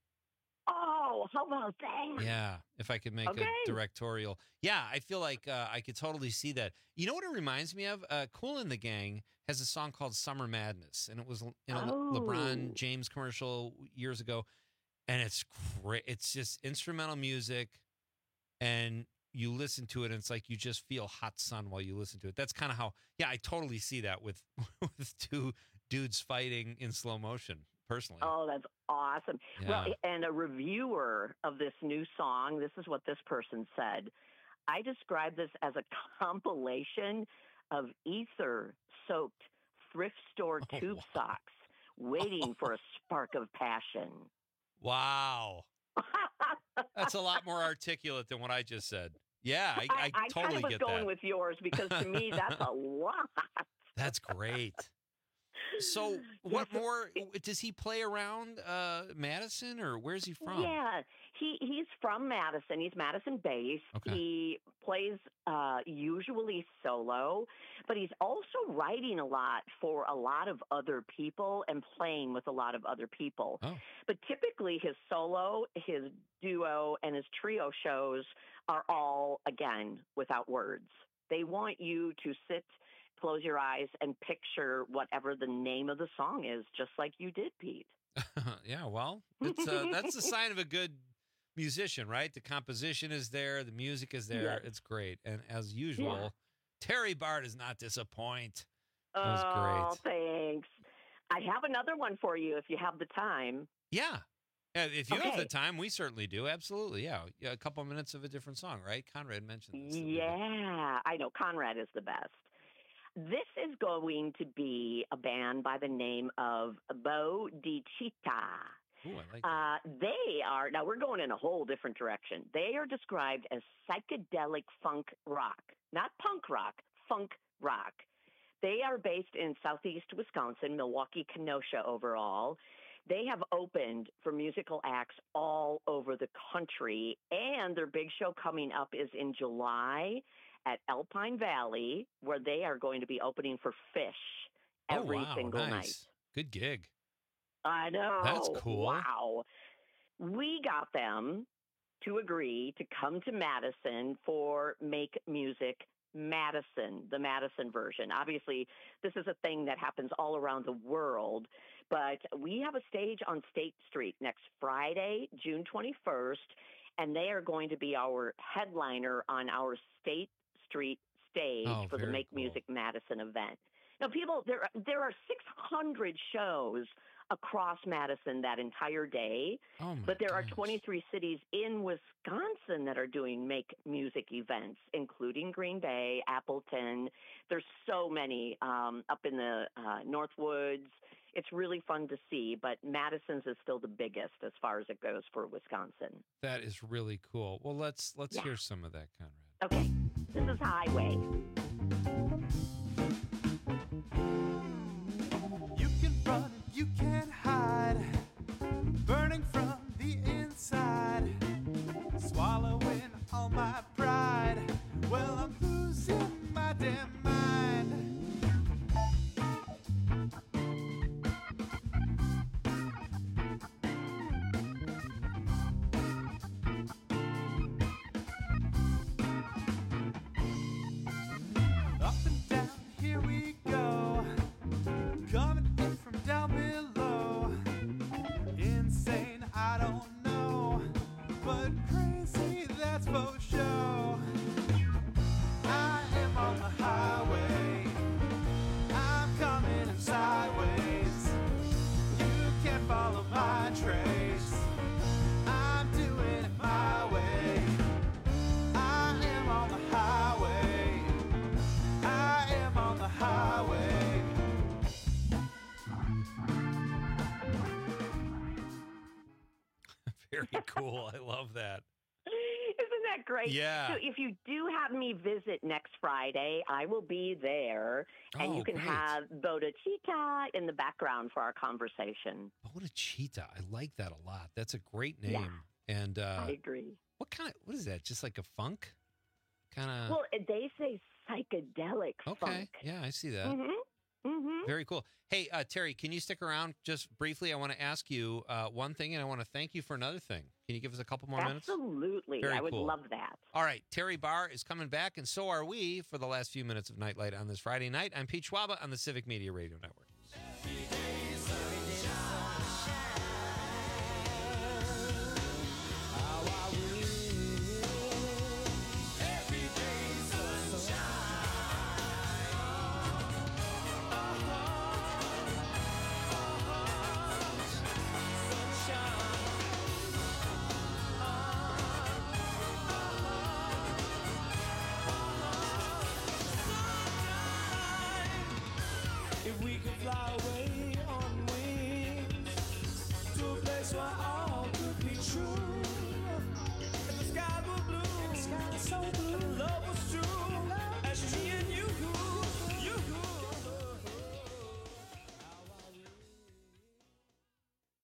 Oh, how about that? Yeah. If I could make Okay. a directorial, yeah, I feel like uh, I could totally see that. You know what it reminds me of? Uh, Kool and the Gang has a song called "Summer Madness," and it was in a Le- Oh. LeBron James commercial years ago, and it's great. It's just instrumental music. And you listen to it, and it's like you just feel hot sun while you listen to it. That's kind of how, yeah, I totally see that with with two dudes fighting in slow motion, personally. Oh, that's awesome. Well, Yeah. and a reviewer of this new song, this is what this person said. I describe this as a compilation of ether-soaked thrift store Oh, tube socks waiting for a spark of passion. Wow. That's a lot more articulate than what I just said. Yeah, I, I, I totally kind of was get going that. with yours because to me, that's a lot. That's great. So, what more does he play around uh, Madison, or where's he from? Yeah, he he's from Madison. He's Madison-based. Okay. He plays uh, usually solo, but he's also writing a lot for a lot of other people and playing with a lot of other people. Oh. But typically, his solo, his duo, and his trio shows are all, again, without words. They want you to sit, close your eyes, and picture whatever the name of the song is, just like you did, Pete. Yeah, well, it's, uh, that's a sign of a good musician, right? The composition is there, the music is there. Yes. It's great. And as usual, Yeah. Terry Bart does not disappoint. That Oh, was great. thanks. I have another one for you if you have the time. Yeah. Yeah, if you have Okay. the time, we certainly do. Absolutely. Yeah. yeah. A couple minutes of a different song, right? Conrad mentioned this. Yeah, I know. Conrad is the best. This is going to be a band by the name of Bo Di Città. Ooh, I like Uh, they are, now we're going in a whole different direction. They are described as psychedelic funk rock, not punk rock, funk rock. They are based in southeast Wisconsin, Milwaukee, Kenosha overall. They have opened for musical acts all over the country, and their big show coming up is in July at Alpine Valley, where they are going to be opening for Fish every oh, wow, single nice. night. Good gig. I know. That's cool. Wow. We got them to agree to come to Madison for Make Music Madison, the Madison version. Obviously, this is a thing that happens all around the world, but we have a stage on State Street next Friday, June twenty-first, and they are going to be our headliner on our State Street stage Oh, for the very Make cool. Music Madison event. Now, people, there there are six hundred shows across Madison that entire day, Oh, my but there are gosh. twenty-three cities in Wisconsin that are doing Make Music events, including Green Bay, Appleton. There's so many um, up in the uh, Northwoods. It's really fun to see, but Madison's is still the biggest as far as it goes for Wisconsin. That is really cool. Well, let's let's Yeah. hear some of that, Conrad. Okay, this is Highway. You can run, you can hide, burning from the inside, swallowing all my pride. Well, I'm losing my damn mind. Up and down, here we go. Coming in from down below. Insane, I don't know. But crazy, that's for sure. I am on the highway. I'm coming in sideways. You can't follow my trace. I'm doing it my way. I am on the highway. I am on the highway. Very cool. I love that. Isn't that great? Yeah. So if you do have me visit next Friday, I will be there, and Oh, you can great. have Bodachita in the background for our conversation. Bodachita. I like that a lot. That's a great name. Yeah. And uh, I agree. what kind of what is that? Just like a funk? Kind of. Well, they say psychedelic okay. funk. Yeah, I see that. Mm-hmm. Mm-hmm. Very cool. Hey, uh, Terry, can you stick around just briefly? I want to ask you uh, one thing, and I want to thank you for another thing. Can you give us a couple more minutes? Absolutely. Very I would cool. love that. All right, Terry Barr is coming back, and so are we for the last few minutes of Nightlight on this Friday night. I'm Pete Schwaba on the Civic Media Radio Network. If we could fly away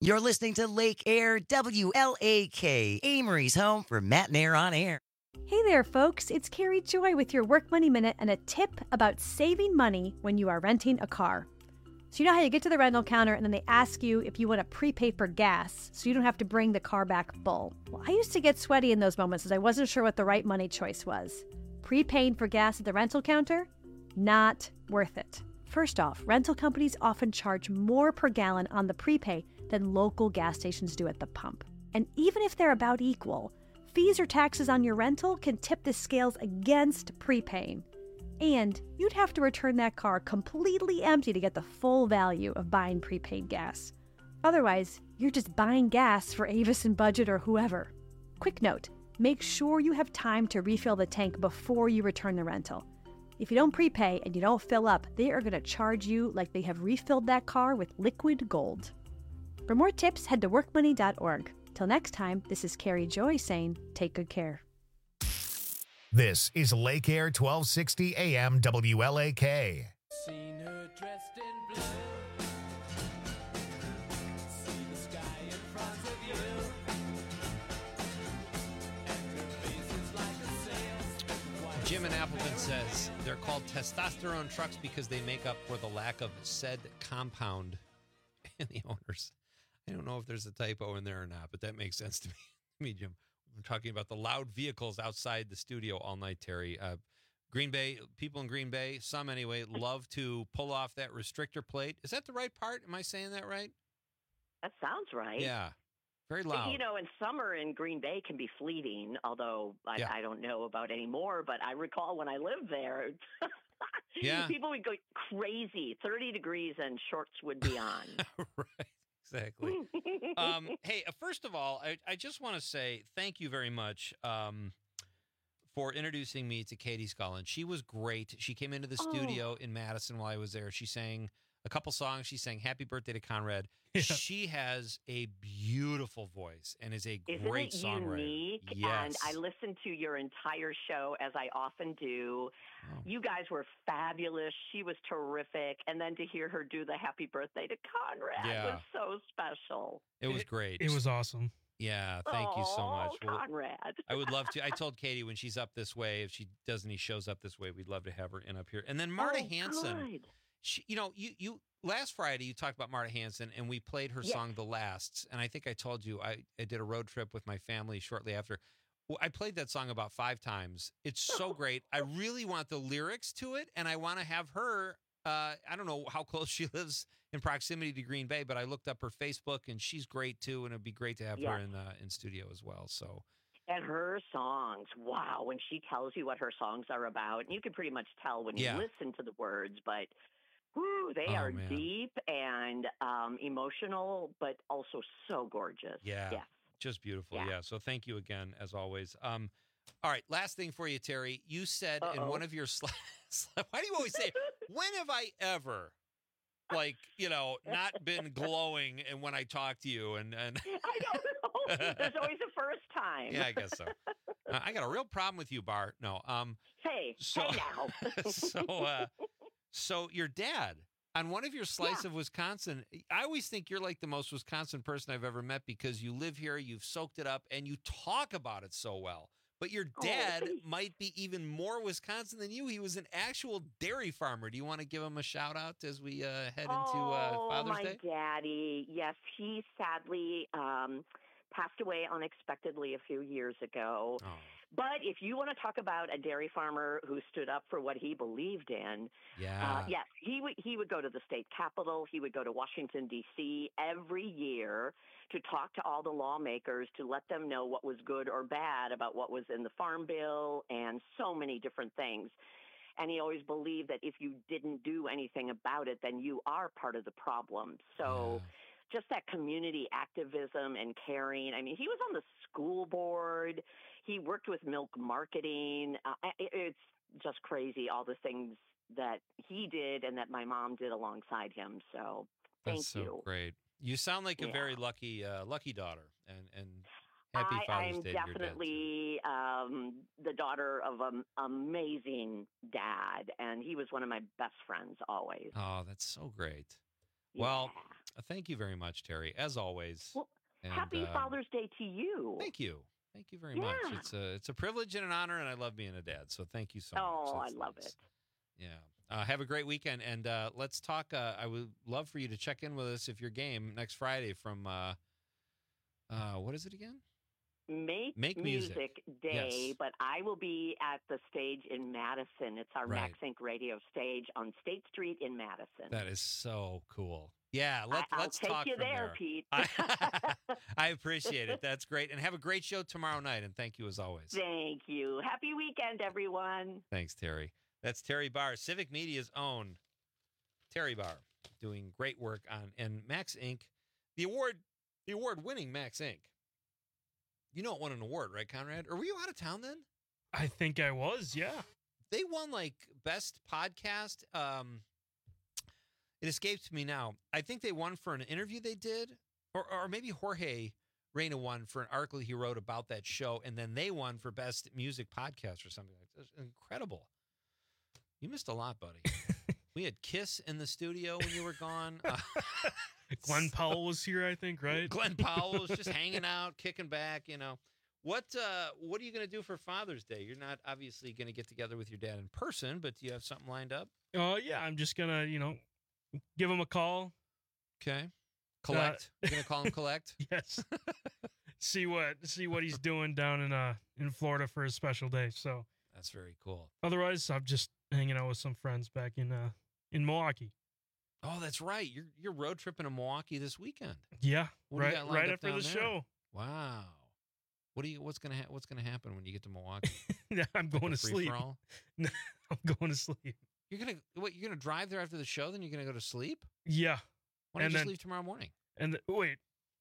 You're listening to Lake Air W L A K, Amory's home for Matt and Air on Air. Hey there, folks. It's Carrie Joy with your Work Money Minute and a tip about saving money when you are renting a car. So you know how you get to the rental counter and then they ask you if you want to prepay for gas so you don't have to bring the car back full. Well, I used to get sweaty in those moments as I wasn't sure what the right money choice was. Prepaying for gas at the rental counter? Not worth it. First off, rental companies often charge more per gallon on the prepay than local gas stations do at the pump. And even if they're about equal, fees or taxes on your rental can tip the scales against prepaying. And you'd have to return that car completely empty to get the full value of buying prepaid gas. Otherwise, you're just buying gas for Avis and Budget or whoever. Quick note, make sure you have time to refill the tank before you return the rental. If you don't prepay and you don't fill up, they are going to charge you like they have refilled that car with liquid gold. For more tips, head to work money dot org. Till next time, this is Carrie Joy saying, take good care. This is Lake Air twelve sixty A M W L A K. Seen her dressed in blue. See the sky in front of you. And her face is like a sail. Jim in Appleton says they're called testosterone trucks because they make up for the lack of said compound in the owners. I don't know if there's a typo in there or not, but that makes sense to me, me Jim. We're talking about the loud vehicles outside the studio all night, Terry. Uh, Green Bay, people in Green Bay, some anyway, love to pull off that restrictor plate. Is that the right part? Am I saying that right? That sounds right. Yeah. Very loud. You know, in summer in Green Bay can be fleeting, although I, Yeah. I don't know about anymore, but I recall when I lived there, Yeah. people would go crazy, thirty degrees and shorts would be on. Right. Exactly. um, hey, uh, first of all, I, I just want to say thank you very much um, for introducing me to Katie Scullin. She was great. She came into the Oh. studio in Madison while I was there. She sang a couple songs. She sang Happy Birthday to Conrad. She has a beautiful voice and is a Isn't great it songwriter. unique? Yes. And I listened to your entire show, as I often do. Oh. You guys were fabulous. She was terrific. And then to hear her do the happy birthday to Conrad Yeah. was so special. It was great. It was awesome. Yeah, thank you so much. Oh, Well, Conrad. I would love to. I told Katie when she's up this way, if she does any shows up this way, we'd love to have her in up here. And then Marta Oh, Hanson. good. She, you know, you you last Friday you talked about Marta Hanson, and we played her Yes. song "The Lasts." And I think I told you I, I did a road trip with my family shortly after. Well, I played that song about five times. It's so great. I really want the lyrics to it, and I want to have her. Uh, I don't know how close she lives in proximity to Green Bay, but I looked up her Facebook, and she's great too. And it'd be great to have her Yes. in uh, in studio as well. So. And her songs, wow, when she tells you what her songs are about, and you can pretty much tell when you Yeah. listen to the words, but whew, they Oh, are man. deep and um, emotional, but also so gorgeous. Yeah. Yes. Just beautiful. Yeah. Yeah. So thank you again, as always. Um, all right. Last thing for you, Terry. You said in Uh-oh. one of your slides, why do you always say, when have I ever, like, you know, not been glowing and when I talk to you? And, and I don't know. There's always a first time. yeah, I guess so. Uh, I got a real problem with you, Bart. No. Um, Hey, So- hey now. so, uh, so your dad on one of your slice Yeah. of Wisconsin, I always think you're like the most Wisconsin person I've ever met because you live here, you've soaked it up, and you talk about it so well. But your Oh, dad thanks. might be even more Wisconsin than you. He was an actual dairy farmer. Do you want to give him a shout out as we uh, head into uh, Oh, Father's my Day? daddy. Yes, he sadly um, passed away unexpectedly a few years ago. Oh, But if you want to talk about a dairy farmer who stood up for what he believed in, yeah. uh, yes, he would he would go to the state capitol. He would go to Washington, D C every year to talk to all the lawmakers to let them know what was good or bad about what was in the Farm Bill and so many different things. And he always believed that if you didn't do anything about it, then you are part of the problem. So just that community activism and caring. I mean, he was on the school board. He worked with milk marketing. Uh, it, it's just crazy, all the things that he did and that my mom did alongside him. So thank That's so you. great. You sound like a Yeah. very lucky, uh, lucky daughter, and and happy I, Father's I'm Day to your dad. definitely um, the daughter of an amazing dad, and he was one of my best friends always. Oh, that's so great. Well, uh, thank you very much, Terry, as always. Well, And, happy uh, Father's Day to you. Thank you. Thank you very Yeah. much. It's a it's a privilege and an honor, and I love being a dad. So thank you so much. Oh, I That's love nice. it. Yeah. Uh, have a great weekend, and uh, let's talk. Uh, I would love for you to check in with us if you're game next Friday from uh, uh, what is it again? Make, Make Music, Music. Day, Yes. but I will be at the stage in Madison. It's our Right. Max Inc radio stage on State Street in Madison. That is so cool. Yeah, let, I, I'll let's take talk you from there, Pete. I, I appreciate it. That's great, and have a great show tomorrow night. And thank you as always. Thank you. Happy weekend, everyone. Thanks, Terry. That's Terry Barr, Civic Media's own Terry Barr, doing great work on and Max Incorporated. The award, the award-winning Max Incorporated. You know it won an award, right, Conrad? Or were you out of town then? I think I was, yeah. They won like best podcast. Um, it escapes me now. I think they won for an interview they did, or or maybe Jorge Reyna won for an article he wrote about that show, and then they won for best music podcast or something like that. It's incredible. You missed a lot, buddy. We had Kiss in the studio when you were gone. Uh, Glenn Powell was here, I think, right? Glenn Powell was just hanging out, kicking back, you know. What uh, what are you going to do for Father's Day? You're not obviously going to get together with your dad in person, but do you have something lined up? Oh, uh, yeah, I'm just going to, you know, give him a call. Okay. Collect. Uh, You're going to call him Collect? Yes. see what see what he's doing down in uh in Florida for his special day. So that's very cool. Otherwise, I'm just hanging out with some friends back in uh in Milwaukee. Oh, that's right. You're you're road tripping to Milwaukee this weekend. Yeah, what right right after the there? show. Wow. What do you? What's gonna ha- What's gonna happen when you get to Milwaukee? I'm going like to sleep. No, I'm going to sleep. You're gonna what? You're gonna drive there after the show, then you're gonna go to sleep? Yeah. Why don't and you just then, leave tomorrow morning? And the, wait,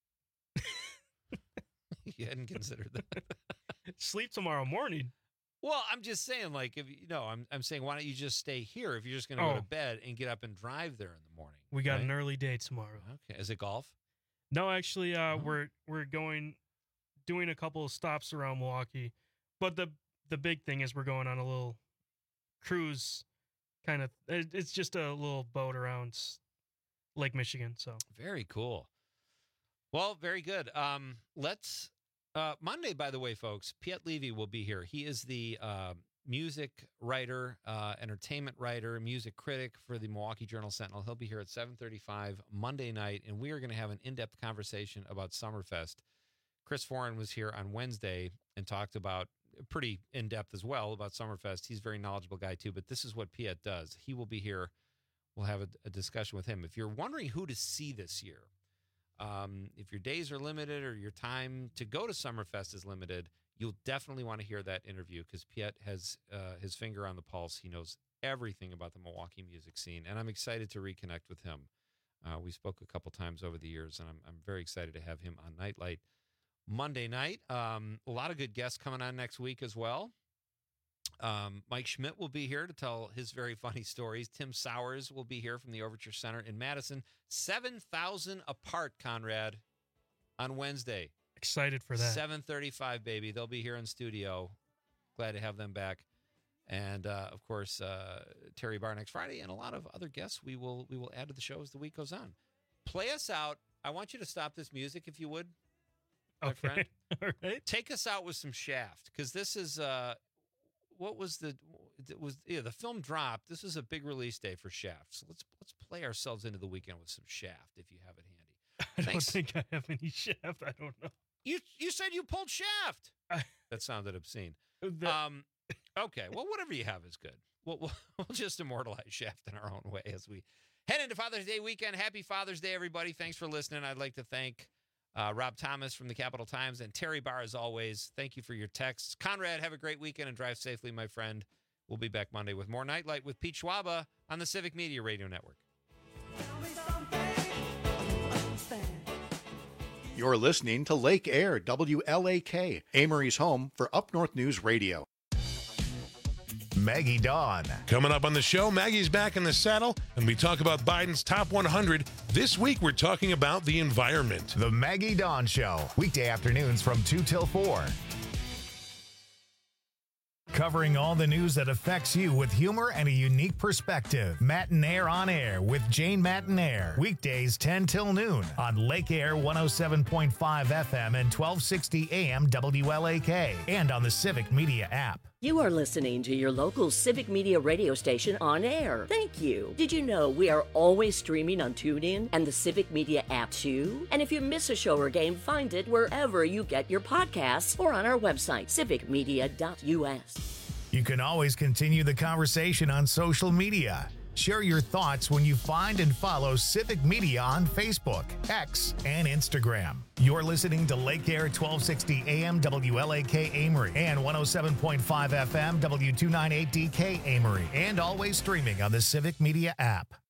you hadn't considered that. Sleep tomorrow morning. Well, I'm just saying, like, if you know, I'm I'm saying, why don't you just stay here if you're just gonna Oh. go to bed and get up and drive there in the morning? We got right? an early day tomorrow. Okay. Is it golf? No, actually, uh, oh. we're we're going doing a couple of stops around Milwaukee, but the the big thing is we're going on a little cruise, kind of. It's just a little boat around Lake Michigan. So very cool. Well, very good. Um, let's uh, Monday, by the way, folks. Piet Levy will be here. He is the uh, music writer, uh, entertainment writer, music critic for the Milwaukee Journal Sentinel. He'll be here at seven thirty-five Monday night, and we are going to have an in-depth conversation about Summerfest. Chris Foran was here on Wednesday and talked about pretty in-depth as well about Summerfest. He's a very knowledgeable guy too, but this is what Piet does. He will be here. We'll have a, a discussion with him. If you're wondering who to see this year, um, if your days are limited or your time to go to Summerfest is limited, you'll definitely want to hear that interview because Piet has uh, his finger on the pulse. He knows everything about the Milwaukee music scene, and I'm excited to reconnect with him. Uh, we spoke a couple times over the years, and I'm, I'm very excited to have him on Nightlight Monday night. Um, a lot of good guests coming on next week as well. Um, Mike Schmidt will be here to tell his very funny stories. Tim Sowers will be here from the Overture Center in Madison. seven thousand apart, Conrad, on Wednesday. Excited for that. seven thirty-five, baby. They'll be here in studio. Glad to have them back. And, uh, of course, uh, Terry Barr next Friday and a lot of other guests we will we will add to the show as the week goes on. Play us out. I want you to stop this music, if you would, my okay. friend. All right. Take us out with some Shaft, because this is... Uh, What was the it was yeah the film dropped. This is a big release day for Shaft. So let's let's play ourselves into the weekend with some Shaft if you have it handy. I Thanks. don't think I have any Shaft. I don't know. You you said you pulled Shaft. I, that sounded obscene. The, um, okay. Well, whatever you have is good. We'll, we'll we'll just immortalize Shaft in our own way as we head into Father's Day weekend. Happy Father's Day, everybody! Thanks for listening. I'd like to thank Uh, Rob Thomas from the Capital Times and Terry Barr, as always. Thank you for your texts. Conrad, have a great weekend and drive safely, my friend. We'll be back Monday with more Nightlight with Pete Schwaba on the Civic Media Radio Network. You're listening to Lake Air, W L A K, Amory's home for Up North News Radio. Maggie Dawn. Coming up on the show, Maggie's back in the saddle, and we talk about Biden's top one hundred. This week, we're talking about the environment. The Maggie Dawn Show, weekday afternoons from two till four. covering all the news that affects you with humor and a unique perspective. Matinaire on Air with Jane Matinaire. Weekdays ten till noon on Lake Air one oh seven point five F M and twelve sixty A M W L A K and on the Civic Media app. You are listening to your local Civic Media radio station on air. Thank you. Did you know we are always streaming on TuneIn and the Civic Media app too? And if you miss a show or game, find it wherever you get your podcasts or on our website, civic media dot U S. You can always continue the conversation on social media. Share your thoughts when you find and follow Civic Media on Facebook, X, and Instagram. You're listening to Lake Air twelve sixty A M W L A K Amory and one oh seven point five F M W two ninety-eight D K Amory, and always streaming on the Civic Media app.